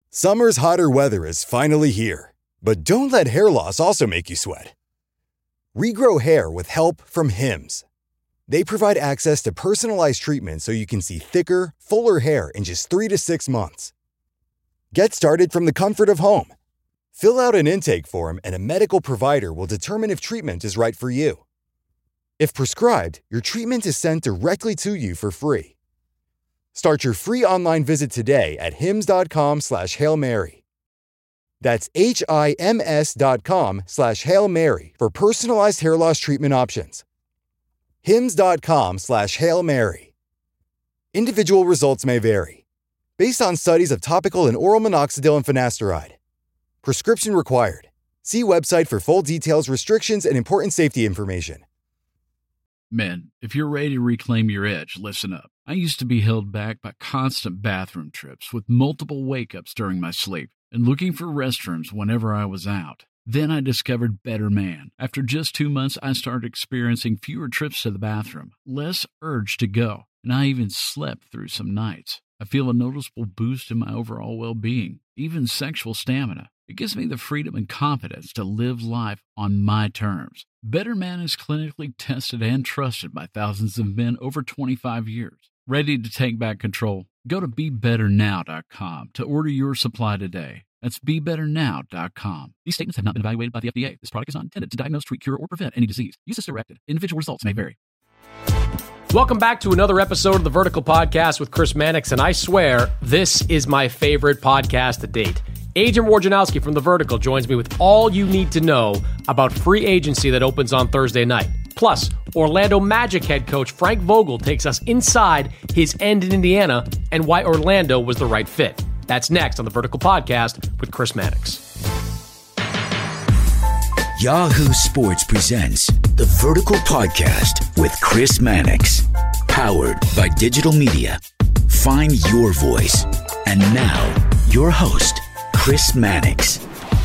Summer's hotter weather is finally here, but don't let hair loss also make you sweat. Regrow hair with help from Hims. They provide access to personalized treatment so you can see thicker, fuller hair in just 3 to 6 months. Get started from the comfort of home. Fill out an intake form and a medical provider will determine if treatment is right for you. If prescribed, your treatment is sent directly to you for free. Start your free online visit today at hims.com/Hail Mary. That's HIMS.com/Hail Mary for personalized hair loss treatment options. hims.com/Hail Mary. Individual results may vary. Based on studies of topical and oral minoxidil and finasteride. Prescription required. See website for full details, restrictions, and important safety information. Men, if you're ready to reclaim your edge, listen up. I used to be held back by constant bathroom trips with multiple wake-ups during my sleep and looking for restrooms whenever I was out. Then I discovered Better Man. After just 2 months, I started experiencing fewer trips to the bathroom, less urge to go, and I even slept through some nights. I feel a noticeable boost in my overall well-being, even sexual stamina. It gives me the freedom and confidence to live life on my terms. Better Man is clinically tested and trusted by thousands of men over 25 years. Ready to take back control? Go to BeBetterNow.com to order your supply today. That's BeBetterNow.com. These statements have not been evaluated by the FDA. This product is not intended to diagnose, treat, cure, or prevent any disease. Use as directed. Individual results may vary. Welcome back to another episode of the Vertical Podcast with Chris Mannix, and I swear this is my favorite podcast to date. Adrian Wojnarowski from The Vertical joins me with all you need to know about free agency that opens on Thursday night. Plus, Orlando Magic head coach Frank Vogel takes us inside his end in Indiana and why Orlando was the right fit. That's next on The Vertical Podcast with Chris Mannix. Yahoo Sports presents The Vertical Podcast with Chris Mannix. Powered by digital media. Find your voice. And now, your host, Chris Mannix.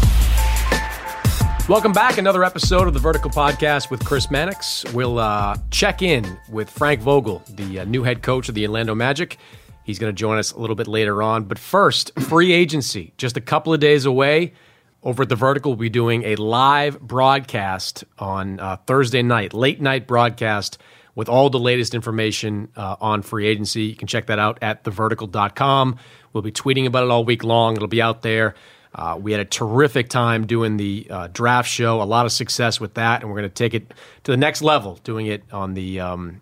Welcome back. Another episode of the Vertical Podcast with Chris Mannix. We'll check in with Frank Vogel, the new head coach of the Orlando Magic. He's going to join us a little bit later on. But first, free agency. Just a couple of days away. Over at The Vertical, we'll be doing a live broadcast on Thursday night, late night broadcast with all the latest information on free agency. You can check that out at thevertical.com. We'll be tweeting about it all week long. It'll be out there. We had a terrific time doing the draft show, a lot of success with that, and we're going to take it to the next level, doing it on the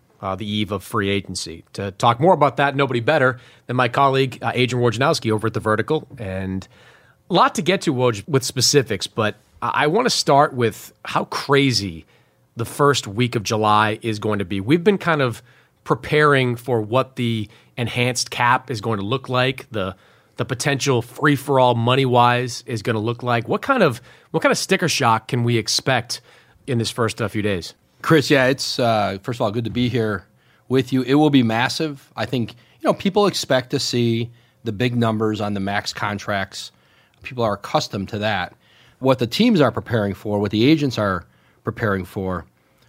eve of free agency. To talk more about that, nobody better than my colleague, Adrian Wojnarowski over at The Vertical. And a lot to get to, Woj, with specifics, but I want to start with how crazy the first week of July is going to be. We've been kind of preparing for what the enhanced cap is going to look like, the potential free-for-all money-wise is going to look like. What kind of sticker shock can we expect in this first few days? Chris, yeah, it's first of all good to be here with you. It will be massive. I think people expect to see the big numbers on the max contracts. People are accustomed to that. What the teams are preparing for, what the agents are preparing for,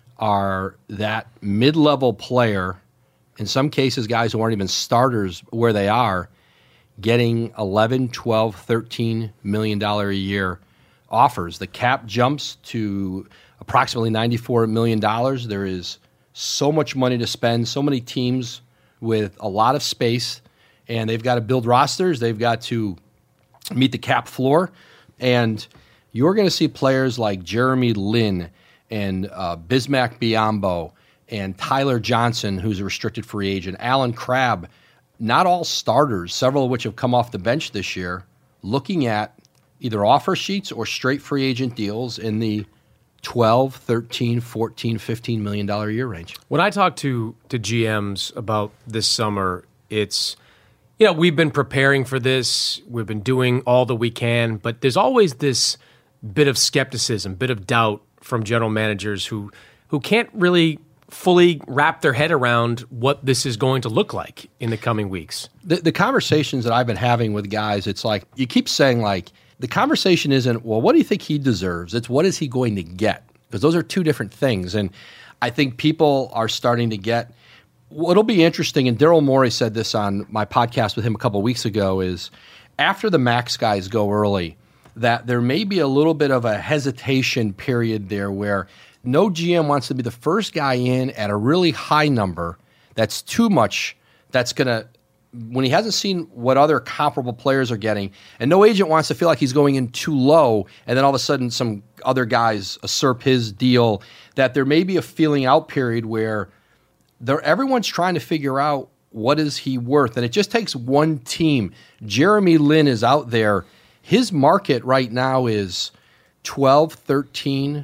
are that mid-level player, in some cases guys who aren't even starters where they are, getting $11, $12, $13 million a year offers. The cap jumps to approximately $94 million. There is so much money to spend, so many teams with a lot of space, and they've got to build rosters. They've got to meet the cap floor, and you're going to see players like Jeremy Lin and Bismack Biyombo and Tyler Johnson, who's a restricted free agent, Alan Crabb, not all starters, several of which have come off the bench this year, looking at either offer sheets or straight free agent deals in the $12, $13, $14, $15 million a year range. When I talk to GMs about this summer, it's, we've been preparing for this. We've been doing all that we can, but there's always this bit of skepticism, bit of doubt from general managers who can't really fully wrap their head around what this is going to look like in the coming weeks. The conversations that I've been having with guys, it's like, you keep saying the conversation isn't, well, what do you think he deserves? It's what is he going to get? Because those are two different things. And I think people are starting to get, what'll be interesting, and Daryl Morey said this on my podcast with him a couple of weeks ago, is after the max guys go early, that there may be a little bit of a hesitation period there where no GM wants to be the first guy in at a really high number that's too much, that's going to, when he hasn't seen what other comparable players are getting, and no agent wants to feel like he's going in too low, and then all of a sudden some other guys usurp his deal, that there may be a feeling out period where everyone's trying to figure out what is he worth, and it just takes one team. Jeremy Lin is out there. His market right now is 12, 13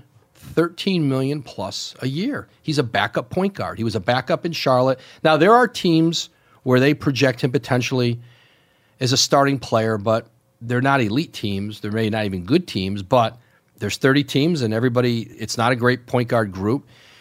million plus a year. He's a backup point guard. He was a backup in Charlotte. Now, there are teams where they project him potentially as a starting player, but they're not elite teams. They're maybe not even good teams, but there's 30 teams and everybody, it's not a great point guard group.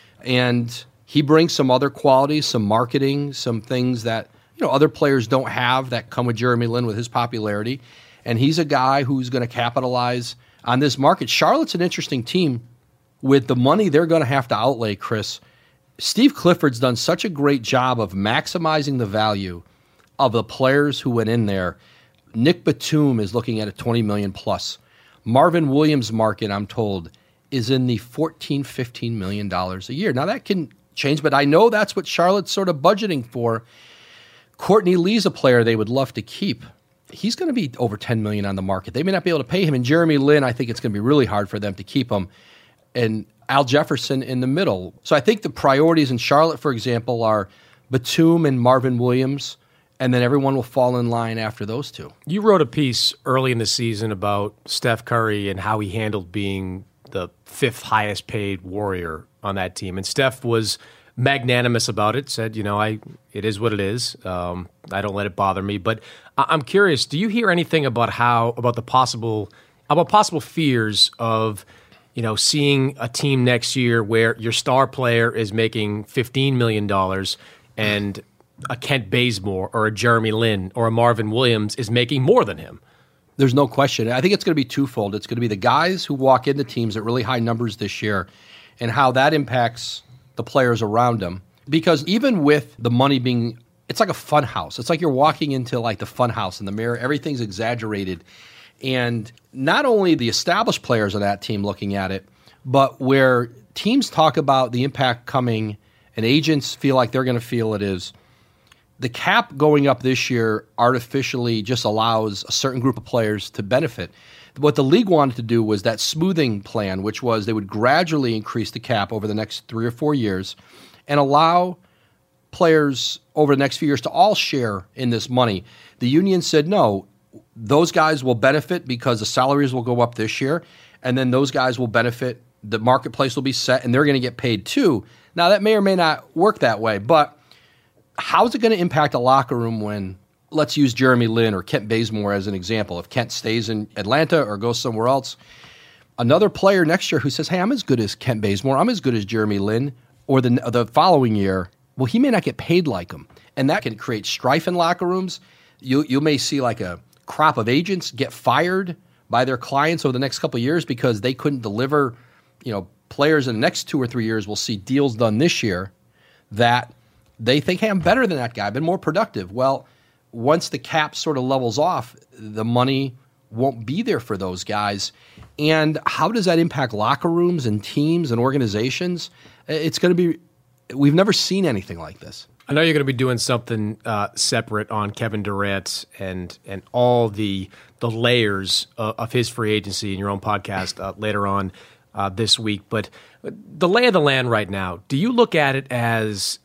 And he brings some other qualities, some marketing, some things that other players don't have that come with Jeremy Lin with his popularity. And he's a guy who's going to capitalize on this market. Charlotte's an interesting team with the money they're going to have to outlay, Chris. Steve Clifford's done such a great job of maximizing the value of the players who went in there. Nick Batum is looking at a $20 million plus. Marvin Williams' market, I'm told, is in the $14, $15 million a year. Now, that can change, but I know that's what Charlotte's sort of budgeting for. Courtney Lee's a player they would love to keep. He's going to be over $10 million on the market. They may not be able to pay him. And Jeremy Lin, I think it's going to be really hard for them to keep him. And Al Jefferson in the middle. So I think the priorities in Charlotte, for example, are Batum and Marvin Williams, and then everyone will fall in line after those two. You wrote a piece early in the season about Steph Curry and how he handled being the fifth highest paid Warrior on that team. And Steph was magnanimous about it, said, it is what it is. I don't let it bother me. But I'm curious, do you hear anything about possible fears of seeing a team next year where your star player is making $15 million and a Kent Bazemore or a Jeremy Lin or a Marvin Williams is making more than him? There's no question. I think it's going to be twofold. It's going to be the guys who walk into teams at really high numbers this year and how that impacts the players around them. Because even with the money being, it's like a fun house. It's like you're walking into like the fun house in the mirror. Everything's exaggerated. And not only the established players on that team looking at it, but where teams talk about the impact coming and agents feel like they're going to feel it is the cap going up this year artificially just allows a certain group of players to benefit. What the league wanted to do was that smoothing plan, which was they would gradually increase the cap over the next 3 or 4 years and allow players over the next few years to all share in this money. The union said, no, those guys will benefit because the salaries will go up this year, and then those guys will benefit. The marketplace will be set, and they're going to get paid too. Now, that may or may not work that way, but how's it going to impact a locker room when, let's use Jeremy Lin or Kent Bazemore as an example. If Kent stays in Atlanta or goes somewhere else, another player next year who says, hey, I'm as good as Kent Bazemore, I'm as good as Jeremy Lin, or the following year, well, he may not get paid like him. And that can create strife in locker rooms. You may see like a crop of agents get fired by their clients over the next couple of years because they couldn't deliver. Players in the next 2 or 3 years will see deals done this year that they think, hey, I'm better than that guy. I've been more productive. Well, once the cap sort of levels off, the money won't be there for those guys. And how does that impact locker rooms and teams and organizations? It's going to be, we've never seen anything like this. I know you're going to be doing something separate on Kevin Durant and all the layers of his free agency in your own podcast later on this week. But the lay of the land right now, do you look at it as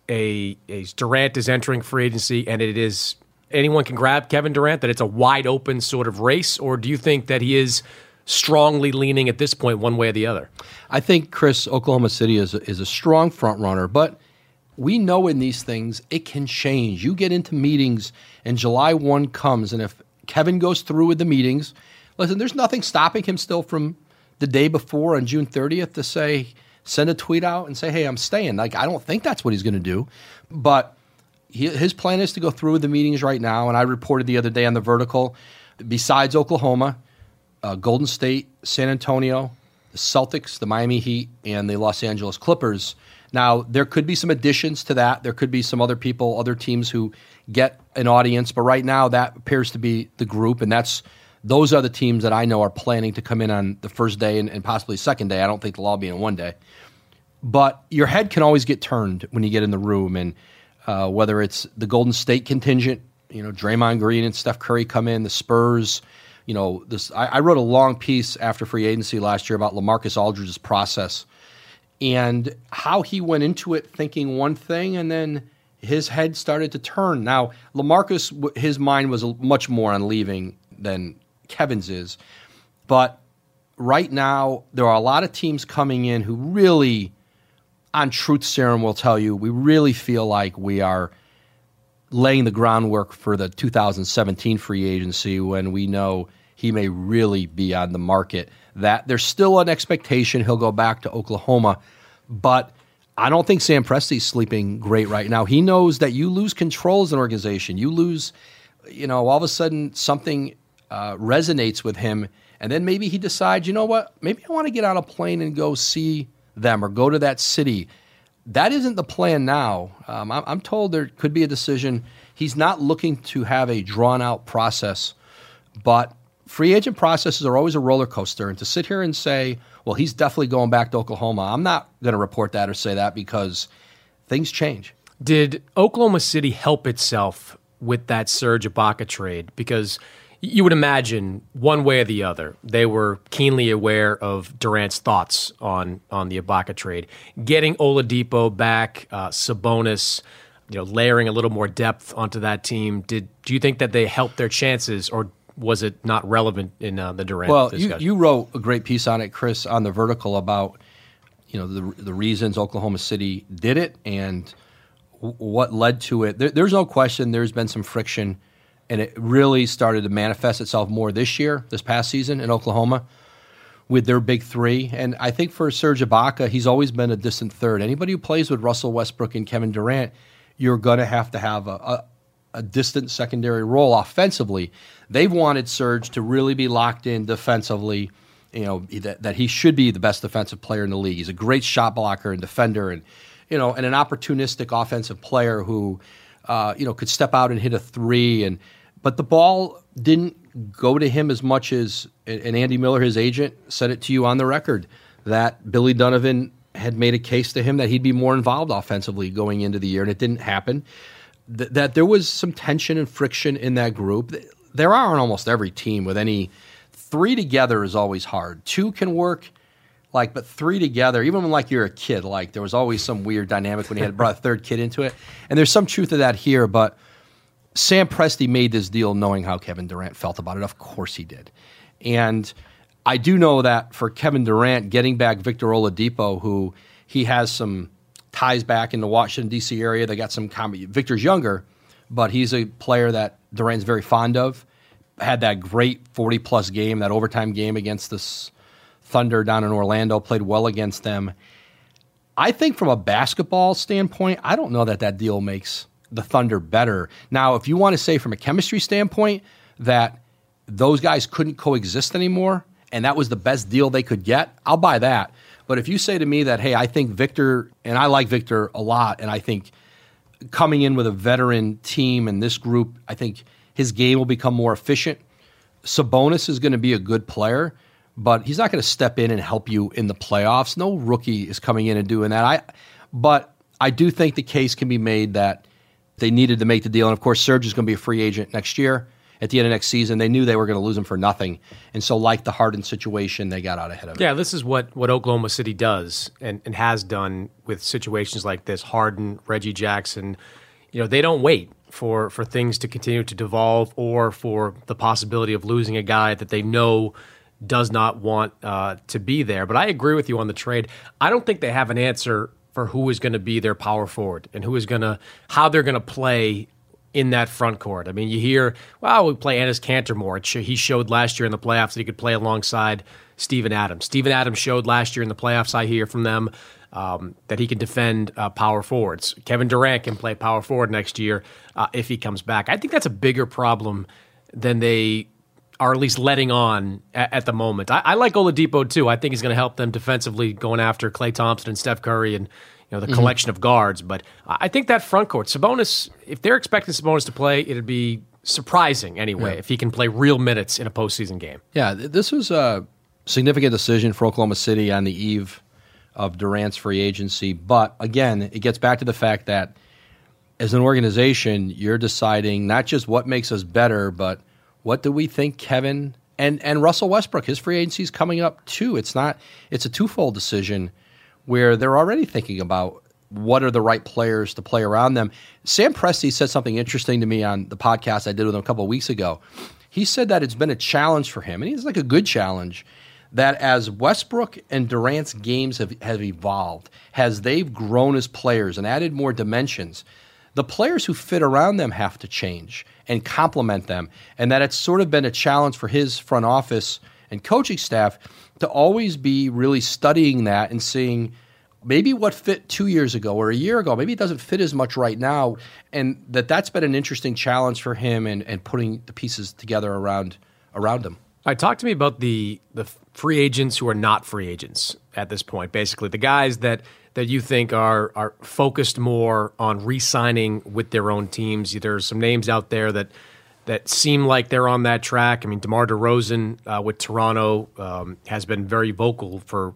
Durant is entering free agency and it is anyone can grab Kevin Durant, that it's a wide open sort of race, or do you think that he is strongly leaning at this point one way or the other? I think, Chris, Oklahoma City is a strong front runner, but we know in these things it can change. You get into meetings and July 1 comes, and if Kevin goes through with the meetings, listen, there's nothing stopping him still from the day before on June 30th to send a tweet out and say, hey, I'm staying. Like, I don't think that's what he's going to do, but his plan is to go through with the meetings right now. And I reported the other day on the Vertical, besides Oklahoma, Golden State, San Antonio, the Celtics, the Miami Heat, and the Los Angeles Clippers. Now, there could be some additions to that. There could be some other people, other teams who get an audience, but right now that appears to be the group, and those are the teams that I know are planning to come in on the first day and possibly second day. I don't think they'll all be in one day. But your head can always get turned when you get in the room, and whether it's the Golden State contingent, Draymond Green and Steph Curry come in, the Spurs. I wrote a long piece after free agency last year about LaMarcus Aldridge's process and how he went into it thinking one thing, and then his head started to turn. Now, LaMarcus, his mind was much more on leaving than Kevin's is. But right now, there are a lot of teams coming in who really, on truth serum, will tell you, we really feel like we are laying the groundwork for the 2017 free agency when we know he may really be on the market. That there's still an expectation he'll go back to Oklahoma, but I don't think Sam Presti's sleeping great right now. He knows that you lose control as an organization. You lose, all of a sudden something resonates with him, and then maybe he decides, you know what, maybe I want to get on a plane and go see them or go to that city. That isn't the plan now. I'm told there could be a decision. He's not looking to have a drawn-out process, but free agent processes are always a roller coaster, and to sit here and say, well, he's definitely going back to Oklahoma, I'm not going to report that or say that because things change. Did Oklahoma City help itself with that Serge Ibaka trade? Because you would imagine one way or the other, they were keenly aware of Durant's thoughts on the Ibaka trade. Getting Oladipo back, Sabonis, layering a little more depth onto that team. Do you think that they helped their chances, or was it not relevant in the Durant discussion? You wrote a great piece on it, Chris, on the Vertical about the reasons Oklahoma City did it and what led to it. There's no question there's been some friction, and it really started to manifest itself more this past season in Oklahoma with their big three. And I think for Serge Ibaka, he's always been a distant third. Anybody who plays with Russell Westbrook and Kevin Durant, you're going to have a distant secondary role offensively. They've wanted Serge to really be locked in defensively, that he should be the best defensive player in the league. He's a great shot blocker and defender and an opportunistic offensive player who could step out and hit a three. But the ball didn't go to him as much as, and Andy Miller, his agent, said it to you on the record, that Billy Donovan had made a case to him that he'd be more involved offensively going into the year, and it didn't happen. That there was some tension and friction in that group. There are on almost every team with any three together is always hard. Two can work, but three together, even when you're a kid, there was always some weird dynamic when you had brought a third kid into it. And there's some truth to that here, but Sam Presti made this deal knowing how Kevin Durant felt about it. Of course he did. And I do know that for Kevin Durant, getting back Victor Oladipo, who he has some ties back in the Washington, D.C. area. They got some Victor's younger, but he's a player that Durant's very fond of. Had that great 40-plus game, that overtime game against the Thunder down in Orlando, played well against them. I think from a basketball standpoint, I don't know that deal makes the Thunder better. Now, if you want to say from a chemistry standpoint that those guys couldn't coexist anymore and that was the best deal they could get, I'll buy that. But if you say to me that, hey, I think Victor, and I like Victor a lot, and I think coming in with a veteran team and this group, I think his game will become more efficient. Sabonis is going to be a good player, but he's not going to step in and help you in the playoffs. No rookie is coming in and doing that. But I do think the case can be made that they needed to make the deal. And, of course, Serge is going to be a free agent next year. At the end of next season, they knew they were going to lose him for nothing. And so, like the Harden situation, they got out ahead of it. Yeah, this is what Oklahoma City does and has done with situations like this. Harden, Reggie Jackson, they don't wait for things to continue to devolve or for the possibility of losing a guy that they know does not want to be there. But I agree with you on the trade. I don't think they have an answer for who is going to be their power forward and how they're going to play in that front court. I mean, you hear, we play Enes Kanter more. He showed last year in the playoffs that he could play alongside Steven Adams. Steven Adams showed last year in the playoffs, I hear from them, that he can defend power forwards. Kevin Durant can play power forward next year if he comes back. I think that's a bigger problem than they are at least letting on at the moment. I like Oladipo too. I think he's going to help them defensively going after Klay Thompson and Steph Curry and the collection of guards. But I think that front court, Sabonis, if they're expecting Sabonis to play, it'd be surprising anyway if he can play real minutes in a postseason game. Yeah, this was a significant decision for Oklahoma City on the eve of Durant's free agency. But again, it gets back to the fact that as an organization, you're deciding not just what makes us better, but what do we think Kevin and Russell Westbrook, his free agency is coming up too. It's a twofold decision where they're already thinking about what are the right players to play around them. Sam Presti said something interesting to me on the podcast I did with him a couple of weeks ago. He said that it's been a challenge for him, and it's like a good challenge, that as Westbrook and Durant's games have evolved, as they've grown as players and added more dimensions, the players who fit around them have to change and complement them, and that it's sort of been a challenge for his front office and coaching staff to always be really studying that and seeing maybe what fit 2 years ago or a year ago, maybe it doesn't fit as much right now, and that's been an interesting challenge for him and putting the pieces together around him. All right, talk to me about the free agents who are not free agents at this point, basically. The guys that you think are focused more on re-signing with their own teams. There's some names out there that seem like they're on that track. I mean, DeMar DeRozan with Toronto has been very vocal for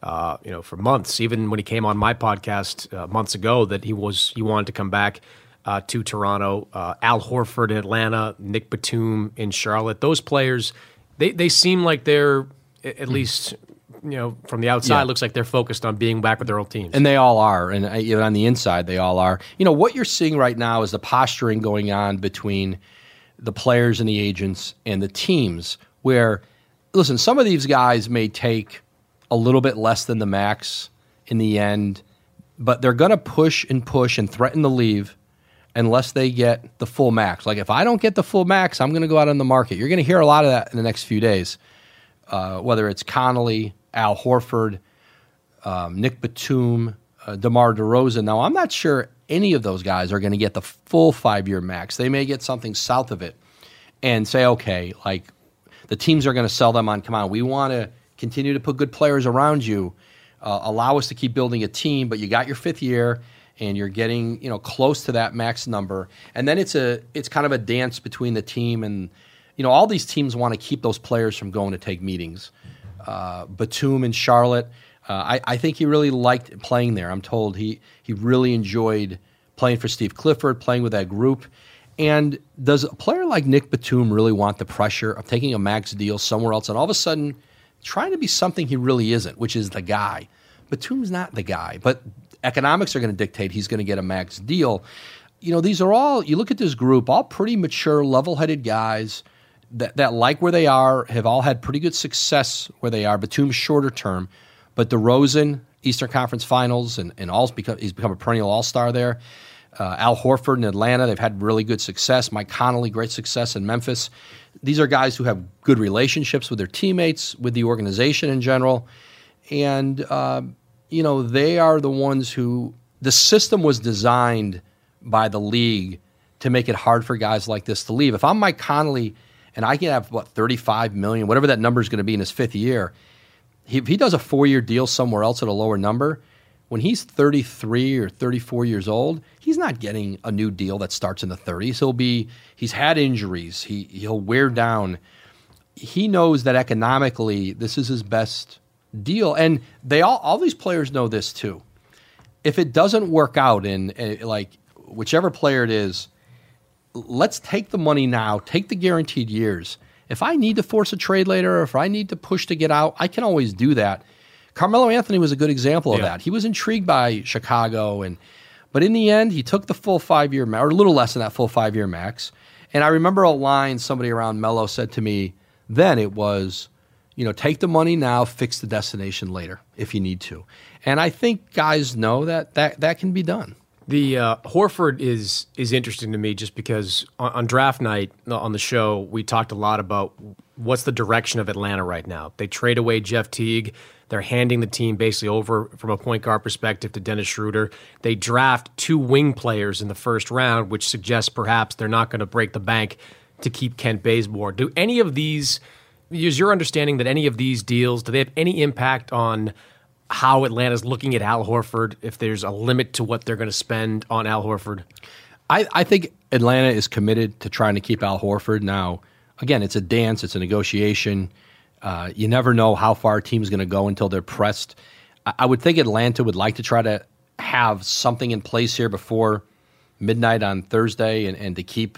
months, even when he came on my podcast months ago, that he wanted to come back to Toronto. Al Horford in Atlanta, Nick Batum in Charlotte. Those players, they seem like they're at least, from the outside, looks like they're focused on being back with their old teams. And they all are. And even on the inside, they all are. What you're seeing right now is the posturing going on between the players and the agents and the teams where, listen, some of these guys may take a little bit less than the max in the end, but they're going to push and threaten to leave unless they get the full max. Like, if I don't get the full max, I'm going to go out on the market. You're going to hear a lot of that in the next few days, whether it's Connolly, Al Horford, Nick Batum, DeMar DeRozan. Now, I'm not sure any of those guys are going to get the full 5-year max. They may get something south of it and say, okay, like the teams are going to sell them on, come on, we want to continue to put good players around you, allow us to keep building a team, but you got your 5th year and you're getting close to that max number. And then it's kind of a dance between the team and all these teams want to keep those players from going to take meetings. Batum in Charlotte, I think he really liked playing there. I'm told he really enjoyed playing for Steve Clifford, playing with that group. And does a player like Nick Batum really want the pressure of taking a max deal somewhere else and all of a sudden trying to be something he really isn't, which is the guy? Batum's not the guy, but economics are going to dictate he's going to get a max deal. These are all, you look at this group, all pretty mature, level-headed guys that like where they are, have all had pretty good success where they are. Batum's shorter term, but DeRozan, Eastern Conference Finals, and he's become a perennial all-star there. Al Horford in Atlanta, they've had really good success. Mike Conley, great success in Memphis. These are guys who have good relationships with their teammates, with the organization in general. And, they are the ones who, the system was designed by the league to make it hard for guys like this to leave. If I'm Mike Conley and I can have, $35 million, whatever that number is going to be in his 5th year, if he does a 4-year deal somewhere else at a lower number, when he's 33 or 34 years old, he's not getting a new deal that starts in the 30s. He's had injuries. He'll wear down. He knows that economically this is his best deal. And all these players know this too. If it doesn't work out in whichever player it is, let's take the money now, take the guaranteed years. If I need to force a trade later or if I need to push to get out, I can always do that. Carmelo Anthony was a good example of that. He was intrigued by Chicago, but in the end, he took the full 5-year max, or a little less than that full 5-year max. And I remember a line somebody around Melo said to me then, it was, take the money now, fix the destination later if you need to. And I think guys know that can be done. The Horford is interesting to me just because on draft night on the show, we talked a lot about what's the direction of Atlanta right now. They trade away Jeff Teague. They're handing the team basically over from a point guard perspective to Dennis Schroeder. They draft 2 wing players in the first round, which suggests perhaps they're not going to break the bank to keep Kent Bazemore. Do any of these, is your understanding that any of these deals, do they have any impact on how Atlanta's looking at Al Horford, if there's a limit to what they're going to spend on Al Horford? I think Atlanta is committed to trying to keep Al Horford. Now, again, it's a dance. It's a negotiation. You never know how far a team's going to go until they're pressed. I would think Atlanta would like to try to have something in place here before midnight on Thursday and to keep,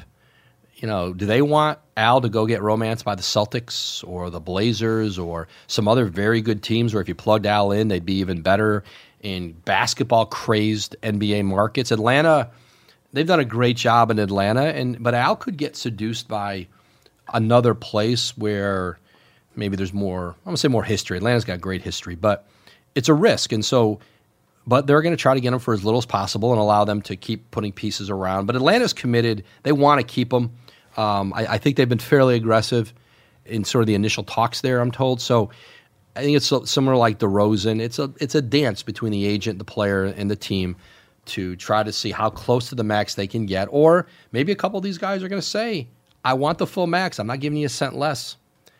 do they want Al to go get romanced by the Celtics or the Blazers or some other very good teams where if you plugged Al in, they'd be even better in basketball-crazed NBA markets? Atlanta, they've done a great job in Atlanta, but Al could get seduced by another place where maybe there's more, I'm going to say more history. Atlanta's got great history, but it's a risk. And so, but they're going to try to get him for as little as possible and allow them to keep putting pieces around. But Atlanta's committed. They want to keep him. I think they've been fairly aggressive in sort of the initial talks there, I'm told. So I think it's similar like DeRozan. It's a dance between the agent, the player, and the team to try to see how close to the max they can get. Or maybe a couple of these guys are going to say, I want the full max. I'm not giving you a cent less.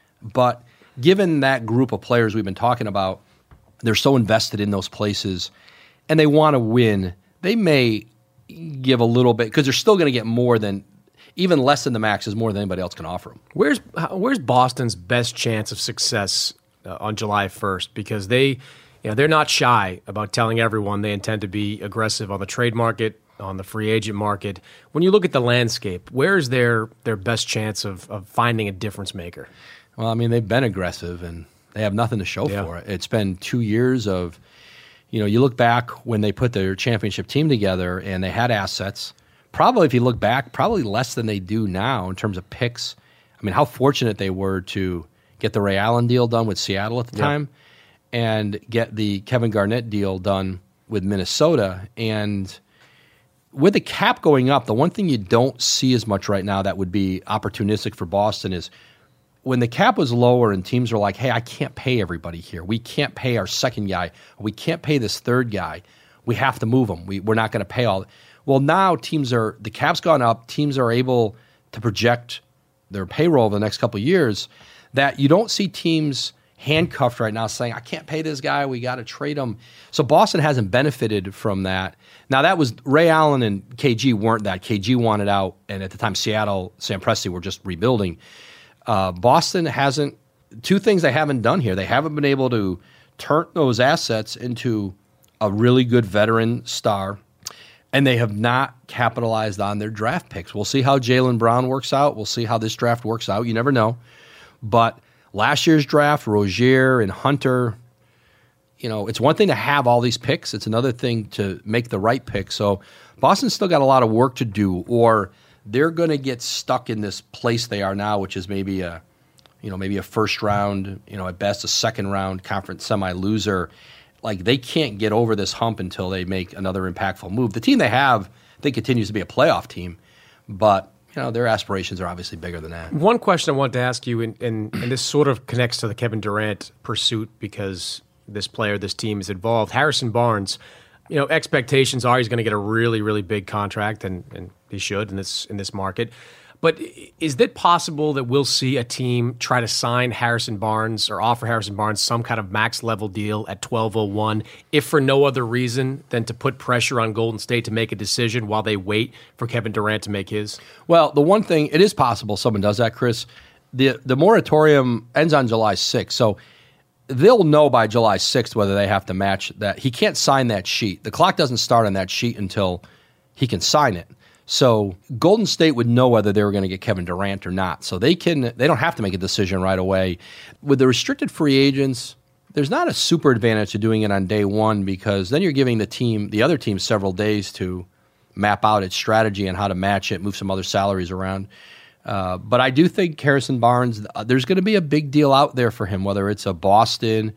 But given that group of players we've been talking about, they're so invested in those places and they want to win, they may give a little bit because they're still going to get more than, even less than the max is more than anybody else can offer them. Where's Boston's best chance of success on July 1st? Because they're not shy about telling everyone they intend to be aggressive on the trade market, on the free agent market. When you look at the landscape, where is their best chance of finding a difference maker? Well, I mean, they've been aggressive and they have nothing to show for it. It's been 2 years of, you look back when they put their championship team together and they had assets. Probably, if you look back, probably less than they do now in terms of picks. I mean, how fortunate they were to get the Ray Allen deal done with Seattle at the time and get the Kevin Garnett deal done with Minnesota. And with the cap going up, the one thing you don't see as much right now that would be opportunistic for Boston is when the cap was lower and teams are like, hey, I can't pay everybody here. We can't pay our second guy. We can't pay this third guy. We have to move them. We're not going to pay all. Well, now the cap's gone up. Teams are able to project their payroll over the next couple of years that you don't see teams handcuffed right now saying, I can't pay this guy. We got to trade him. So Boston hasn't benefited from that. Now, that was Ray Allen and KG weren't that. KG wanted out, and at the time, Seattle, Sam Presti were just rebuilding. Boston hasn't – two things they haven't done here. They haven't been able to turn those assets into a really good veteran star, and they have not capitalized on their draft picks. We'll see how Jaylen Brown works out. We'll see how this draft works out. You never know. But last year's draft, Rozier and Hunter, it's one thing to have all these picks. It's another thing to make the right pick. So Boston's still got a lot of work to do, or they're going to get stuck in this place they are now, which is maybe a first round, at best a second round conference semi-loser. Like, they can't get over this hump until they make another impactful move. The team they have, I think, continues to be a playoff team, but their aspirations are obviously bigger than that. One question I wanted to ask you, and this sort of connects to the Kevin Durant pursuit because this team is involved. Harrison Barnes, expectations are he's going to get a really, really big contract, and he should in this market. But is it possible that we'll see a team try to sign Harrison Barnes or offer Harrison Barnes some kind of max level deal at $12.01, if for no other reason than to put pressure on Golden State to make a decision while they wait for Kevin Durant to make his? Well, the one thing, it is possible someone does that, Chris. The moratorium ends on July 6th, so they'll know by July 6th whether they have to match that. He can't sign that sheet. The clock doesn't start on that sheet until he can sign it. So Golden State would know whether they were going to get Kevin Durant or not. So they don't have to make a decision right away. With the restricted free agents, there's not a super advantage to doing it on day one because then you're giving the other team several days to map out its strategy and how to match it, move some other salaries around. But I do think Harrison Barnes, there's going to be a big deal out there for him, whether it's a Boston,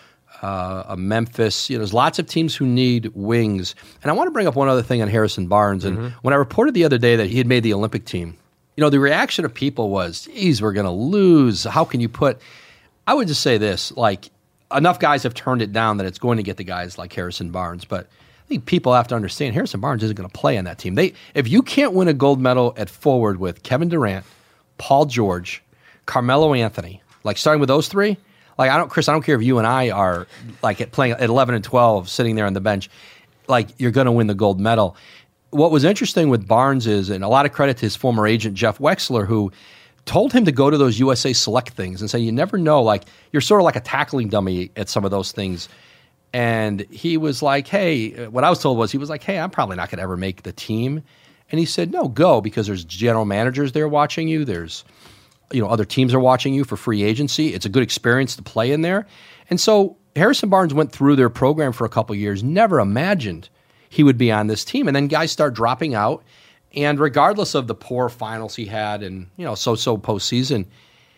a Memphis. There's lots of teams who need wings. And I want to bring up one other thing on Harrison Barnes. And when I reported the other day that he had made the Olympic team, the reaction of people was, geez, we're going to lose. How can you put – I would just say this, enough guys have turned it down that it's going to get the guys like Harrison Barnes. But I think people have to understand Harrison Barnes isn't going to play on that team. If you can't win a gold medal at forward with Kevin Durant Paul George, Carmelo Anthony, like starting with those three, like Chris, I don't care if you and I are like playing at 11 and 12, sitting there on the bench, like you're going to win the gold medal. What was interesting with Barnes is, and a lot of credit to his former agent, Jeff Wexler, who told him to go to those USA Select things and say, you never know, like you're sort of like a tackling dummy at some of those things. And he was like, hey, what I was told was, he was like, hey, I'm probably not going to ever make the team. And he said, no, go, because there's general managers there watching you. There's, other teams are watching you for free agency. It's a good experience to play in there. And so Harrison Barnes went through their program for a couple of years, never imagined he would be on this team. And then guys start dropping out. And regardless of the poor finals he had and, so-so postseason,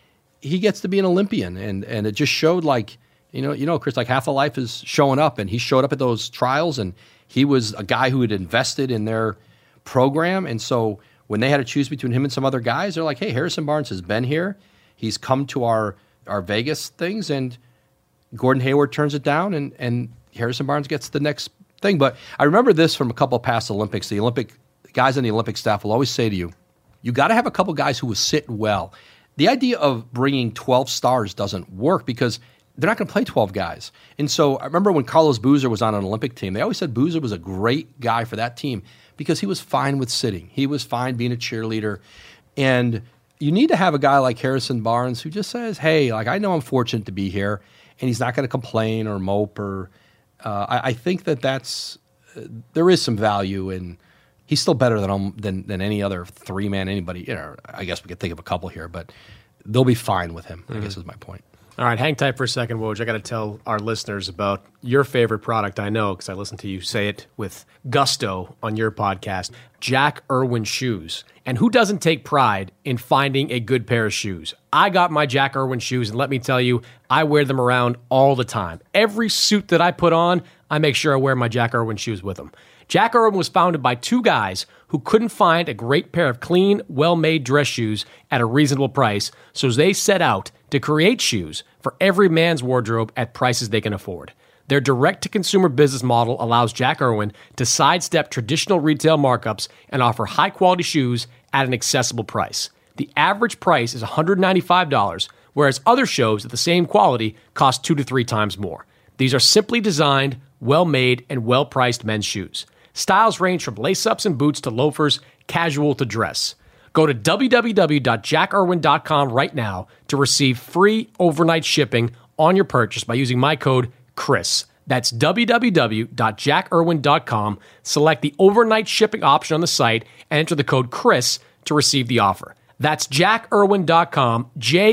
he gets to be an Olympian. And it just showed like, Chris, like half of life is showing up. And he showed up at those trials, and he was a guy who had invested in their program. And so when they had to choose between him and some other guys, they're like, hey, Harrison Barnes has been here. He's come to our Vegas things, and Gordon Hayward turns it down, and Harrison Barnes gets the next thing. But I remember this from a couple of past Olympics. The Olympic guys on the Olympic staff will always say to you, you got to have a couple guys who will sit well. The idea of bringing 12 stars doesn't work because they're not going to play 12 guys. And so I remember when Carlos Boozer was on an Olympic team, they always said Boozer was a great guy for that team because he was fine with sitting. He was fine being a cheerleader. And you need to have a guy like Harrison Barnes who just says, hey, like I know I'm fortunate to be here, and he's not going to complain or mope. Or I think that's there is some value in. He's still better than any other three-man anybody. I guess we could think of a couple here, but they'll be fine with him, I guess is my point. All right, hang tight for a second, Woj. I got to tell our listeners about your favorite product. I know because I listen to you say it with gusto on your podcast, Jack Irwin shoes. And who doesn't take pride in finding a good pair of shoes? I got my Jack Irwin shoes, and let me tell you, I wear them around all the time. Every suit that I put on, I make sure I wear my Jack Irwin shoes with them. Jack Irwin was founded by two guys who couldn't find a great pair of clean, well-made dress shoes at a reasonable price, so they set out to create shoes for every man's wardrobe at prices they can afford. Their direct-to-consumer business model allows Jack Irwin to sidestep traditional retail markups and offer high-quality shoes at an accessible price. The average price is $195, whereas other shows at the same quality cost 2 to 3 times more. These are simply designed, well-made, and well-priced men's shoes. Styles range from lace-ups and boots to loafers, casual to dress. Go to www.jackerwin.com right now to receive free overnight shipping on your purchase by using my code CHRIS. That's www.jackerwin.com. Select the overnight shipping option on the site and enter the code CHRIS to receive the offer. That's jackerwin.com,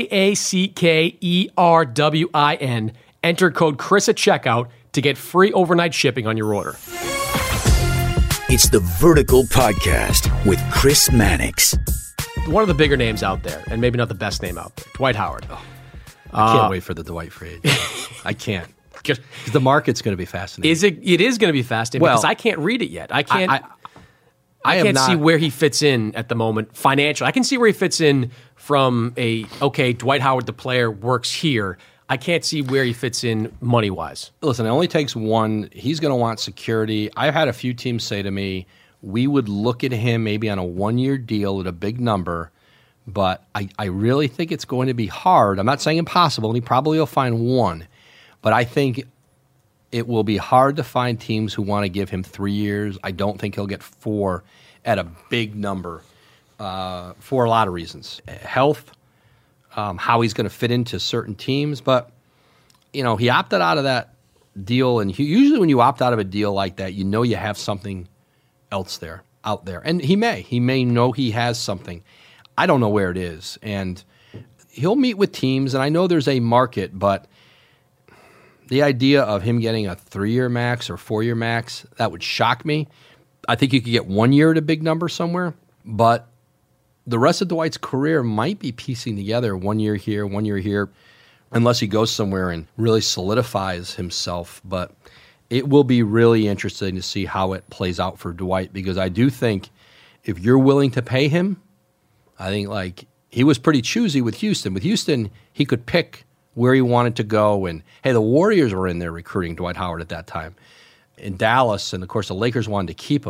JACKERWIN. Enter code CHRIS at checkout to get free overnight shipping on your order. It's the Vertical Podcast with Chris Mannix. One of the bigger names out there, and maybe not the best name out there, Dwight Howard. I can't wait for the Dwight free agent. I can't. Because the market's going to be fascinating. It is going to be fascinating because I can't read it yet. I can't see where he fits in at the moment financially. I can see where he fits in from Dwight Howard, the player, works here. I can't see where he fits in money-wise. Listen, it only takes one. He's going to want security. I've had a few teams say to me, we would look at him maybe on a one-year deal at a big number, but I really think it's going to be hard. I'm not saying impossible, and he probably will find one, but I think it will be hard to find teams who want to give him 3 years. I don't think he'll get 4 at a big number for a lot of reasons. Health, how he's going to fit into certain teams. But, he opted out of that deal. And usually when you opt out of a deal like that, you have something else out there. And he may know he has something. I don't know where it is. And he'll meet with teams. And I know there's a market, but the idea of him getting a 3-year max or 4-year max, that would shock me. I think you could get 1 year at a big number somewhere. But the rest of Dwight's career might be piecing together 1 year here, 1 year here, unless he goes somewhere and really solidifies himself. But it will be really interesting to see how it plays out for Dwight, because I do think if you're willing to pay him, I think he was pretty choosy with Houston. With Houston, he could pick where he wanted to go. And, hey, the Warriors were in there recruiting Dwight Howard at that time. In Dallas, and, of course, the Lakers wanted to keep him.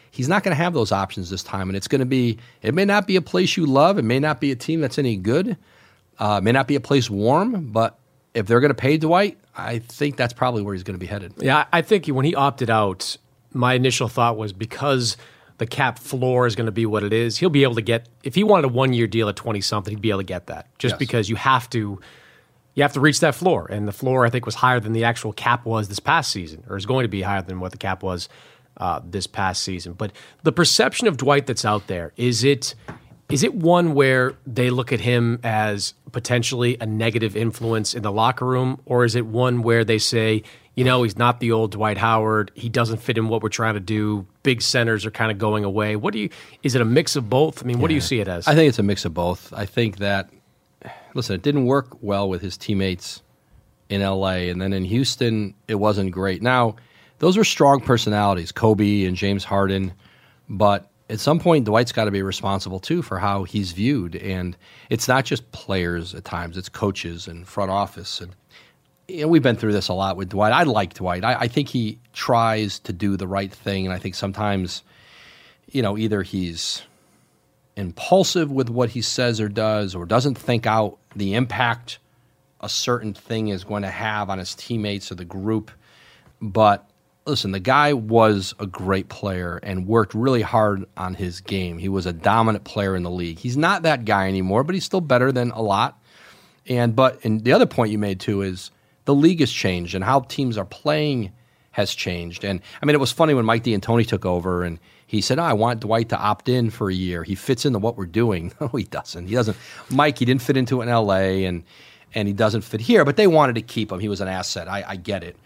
He's not going to have those options this time, and it may not be a place you love. It may not be a team that's any good. It may not be a place warm, but if they're going to pay Dwight, I think that's probably where he's going to be headed. Yeah, I think when he opted out, my initial thought was because the cap floor is going to be what it is, he'll be able to get, if he wanted a 1-year deal at 20-something, he'd be able to get that. Just because you have to reach that floor. And the floor, I think, was higher than the actual cap was this past season, or is going to be higher than what the cap was this past season. But the perception of Dwight that's out there, is it one where they look at him as potentially a negative influence in the locker room, or is it one where they say, he's not the old Dwight Howard, he doesn't fit in what we're trying to do, big centers are kind of going away? Is it a mix of both? I mean, what do you see it as? I think it's a mix of both. I think that, listen, it didn't work well with his teammates in L.A., and then in Houston, it wasn't great. Now, those are strong personalities, Kobe and James Harden, but at some point, Dwight's got to be responsible, too, for how he's viewed. And it's not just players at times. It's coaches and front office. And we've been through this a lot with Dwight. I like Dwight. I think he tries to do the right thing. And I think sometimes, either he's impulsive with what he says or does, or doesn't think out the impact a certain thing is going to have on his teammates or the group. But listen, the guy was a great player and worked really hard on his game. He was a dominant player in the league. He's not that guy anymore, but he's still better than a lot. And the other point you made, too, is the league has changed and how teams are playing has changed. And, I mean, it was funny when Mike D'Antoni took over and he said, I want Dwight to opt in for a year. He fits into what we're doing. No, he doesn't. He doesn't. Mike, he didn't fit into it in L.A., and he doesn't fit here, but they wanted to keep him. He was an asset. I get it.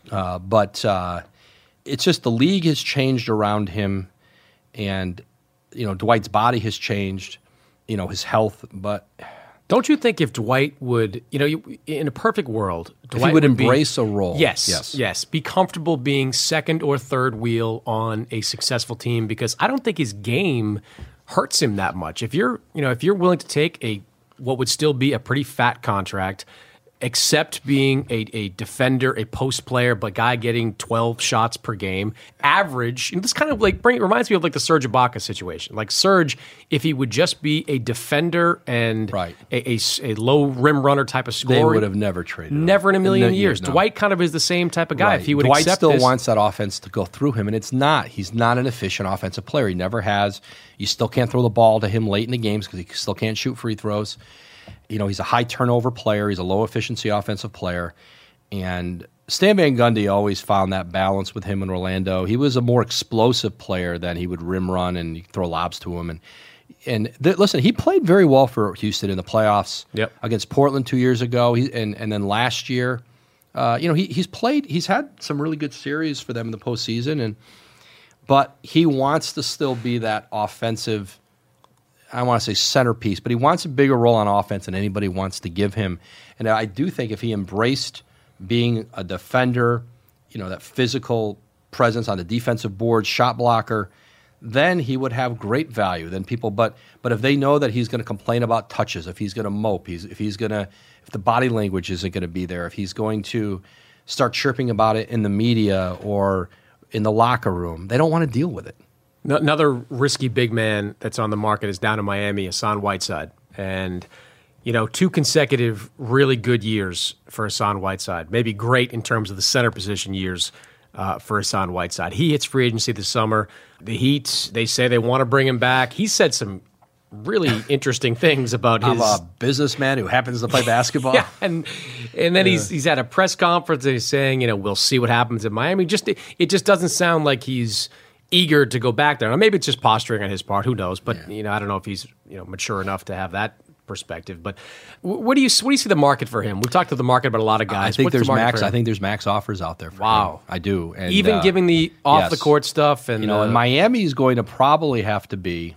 But it's just the league has changed around him, and Dwight's body has changed, his health. But don't you think if Dwight would, in a perfect world, Dwight he would embrace a role? Yes, be comfortable being second or third wheel on a successful team, because I don't think his game hurts him that much. If you're willing to take what would still be a pretty fat contract, except being a defender, a post player, but guy getting 12 shots per game, average. This kind of reminds me of the Serge Ibaka situation. Like Serge, if he would just be a defender and a low rim runner type of scorer, they would have never traded him. Never in a million years. No. Dwight kind of is the same type of guy. If he would Dwight accept still this, wants that offense to go through him, and it's not. He's not an efficient offensive player. He never has. You still can't throw the ball to him late in the games because he still can't shoot free throws. He's a high turnover player. He's a low efficiency offensive player. And Stan Van Gundy always found that balance with him in Orlando. He was a more explosive player than he would rim run and throw lobs to him. Listen, he played very well for Houston in the playoffs against Portland 2 years ago. And then last year, he's had some really good series for them in the postseason. But he wants to still be that offensive, I want to say centerpiece, but he wants a bigger role on offense than anybody wants to give him. And I do think if he embraced being a defender, that physical presence on the defensive board, shot blocker, then he would have great value. Then people, but if they know that he's going to complain about touches, if he's going to mope, if the body language isn't going to be there, if he's going to start chirping about it in the media or in the locker room, they don't want to deal with it. Another risky big man that's on the market is down in Miami, Hassan Whiteside. And, 2 consecutive really good years for Hassan Whiteside. Maybe great in terms of the center position years for Hassan Whiteside. He hits free agency this summer. The Heat, they say they want to bring him back. He said some really interesting things about I'm a businessman who happens to play basketball. Yeah, and then he's at a press conference and he's saying, we'll see what happens in Miami. It just doesn't sound like he's eager to go back there. Now, maybe it's just posturing on his part. Who knows? But I don't know if he's mature enough to have that perspective. But what do you see the market for him? We've talked to the market about a lot of guys. I think there's max offers out there. For him. I do. And, even giving the off the court stuff, and and Miami is going to probably have to be.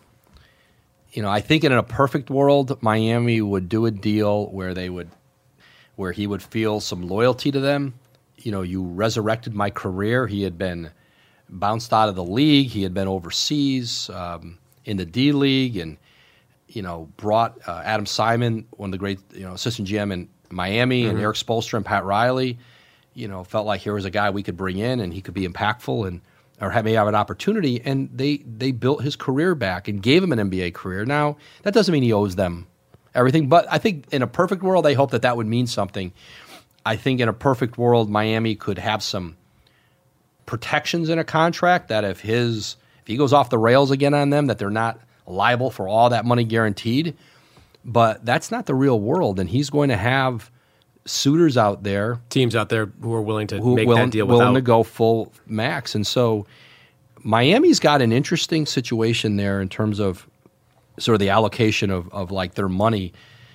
I think in a perfect world, Miami would do a deal where he would feel some loyalty to them. You resurrected my career. He had been bounced out of the league. He had been overseas in the D League, and brought Adam Simon, one of the great assistant GM in Miami, and Eric Spoelstra and Pat Riley. Felt like here was a guy we could bring in, and he could be impactful. And or may have an opportunity, and they built his career back and gave him an NBA career. Now, that doesn't mean he owes them everything, but I think in a perfect world, I hope that would mean something. I think in a perfect world, Miami could have some protections in a contract that if he goes off the rails again on them, that they're not liable for all that money guaranteed. But that's not the real world, and he's going to have suitors out there, teams out there who are willing to make that deal willing to go full max. And so Miami's got an interesting situation there in terms of sort of the allocation of like their money.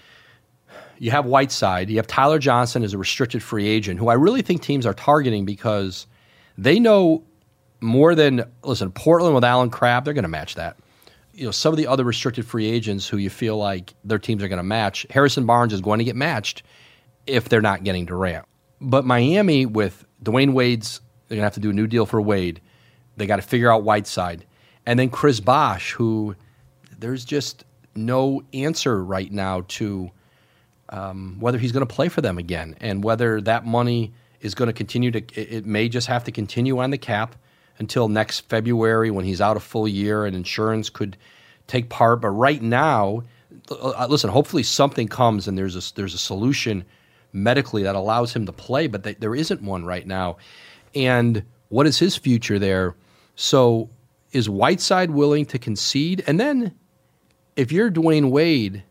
You have Whiteside, you have Tyler Johnson as a restricted free agent, who I really think teams are targeting because they know more than, listen, Portland with Allen Crabbe, they're going to match that. Some of the other restricted free agents who you feel like their teams are going to match, Harrison Barnes is going to get matched if they're not getting Durant. But Miami with Dwayne Wade's, they're going to have to do a new deal for Wade. They got to figure out Whiteside. And then Chris Bosh, who there's just no answer right now to whether he's going to play for them again and whether that money is going to continue it may just have to continue on the cap until next February when he's out a full year and insurance could take part. But right now, listen, hopefully something comes and there's a solution medically that allows him to play, but there isn't one right now. And what is his future there? So is Whiteside willing to concede? And then if you're Dwayne Wade,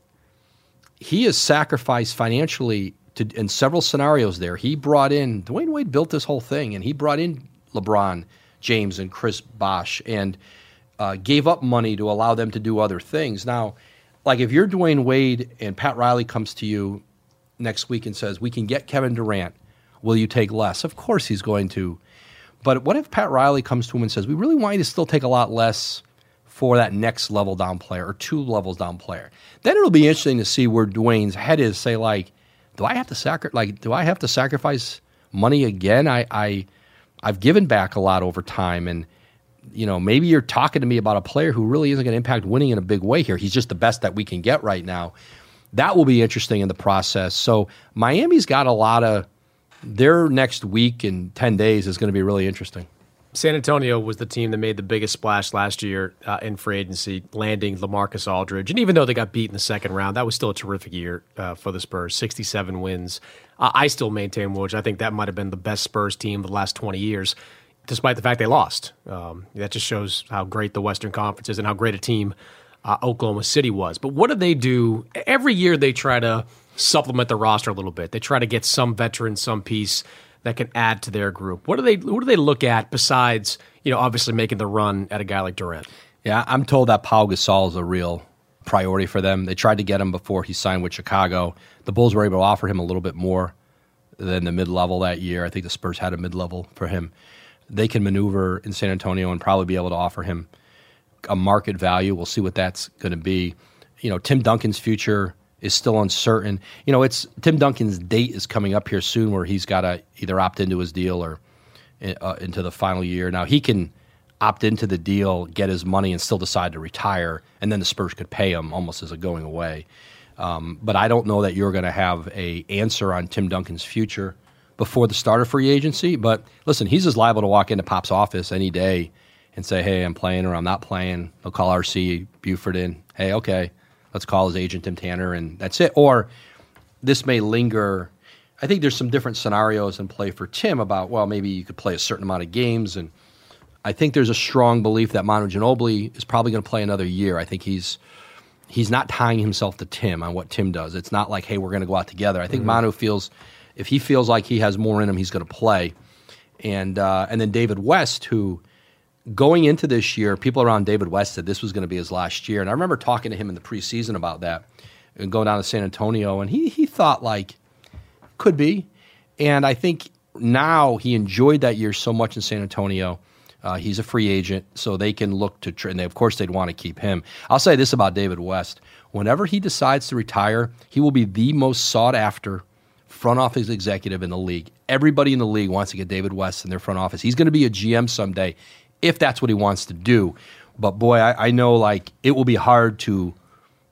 he has sacrificed financially in several scenarios there. Dwayne Wade built this whole thing, and he brought in LeBron James and Chris Bosh and gave up money to allow them to do other things. Now, like if you're Dwayne Wade and Pat Riley comes to you next week and says, we can get Kevin Durant, will you take less? Of course he's going to. But what if Pat Riley comes to him and says, we really want you to still take a lot less for that next level down player or 2 levels down player? Then it'll be interesting to see where Dwayne's head is, say like, do I have to sacrifice money again? I've given back a lot over time, and maybe you're talking to me about a player who really isn't going to impact winning in a big way here. He's just the best that we can get right now. That will be interesting in the process. So Miami's got a lot of their next week and 10 days is going to be really interesting. San Antonio was the team that made the biggest splash last year in free agency, landing LaMarcus Aldridge. And even though they got beat in the second round, that was still a terrific year for the Spurs, 67 wins. I still maintain, Woj, I think that might have been the best Spurs team the last 20 years, despite the fact they lost. That just shows how great the Western Conference is and how great a team Oklahoma City was. But what do they do? Every year they try to supplement the roster a little bit. They try to get some veteran, some piece that can add to their group. What do they look at besides, obviously making the run at a guy like Durant? Yeah, I'm told that Pau Gasol is a real priority for them. They tried to get him before he signed with Chicago. The Bulls were able to offer him a little bit more than the mid-level that year. I think the Spurs had a mid-level for him. They can maneuver in San Antonio and probably be able to offer him a market value. We'll see what that's going to be. Tim Duncan's future is still uncertain. It's Tim Duncan's date is coming up here soon where he's got to either opt into his deal or into the final year. Now, he can opt into the deal, get his money, and still decide to retire, and then the Spurs could pay him almost as a going away. But I don't know that you're going to have an answer on Tim Duncan's future before the start of free agency. But listen, he's as liable to walk into Pop's office any day and say, hey, I'm playing or I'm not playing. They'll call RC Buford in. Hey, okay. Let's call his agent, Tim Tanner, and that's it. Or this may linger. I think there's some different scenarios in play for Tim about, well, maybe you could play a certain amount of games. And I think there's a strong belief that Manu Ginobili is probably going to play another year. I think he's not tying himself to Tim on what Tim does. It's not like, hey, we're going to go out together. I think Manu feels, if he feels like he has more in him, he's going to play. And then David West, who going into this year, people around David West said this was going to be his last year. And I remember talking to him in the preseason about that and going down to San Antonio, and he thought, like, could be. And I think now he enjoyed that year so much in San Antonio. He's a free agent, so they can look to and of course, they'd want to keep him. I'll say this about David West. Whenever he decides to retire, he will be the most sought-after front office executive in the league. Everybody in the league wants to get David West in their front office. He's going to be a GM someday, if that's what he wants to do. But boy, I know like it will be hard to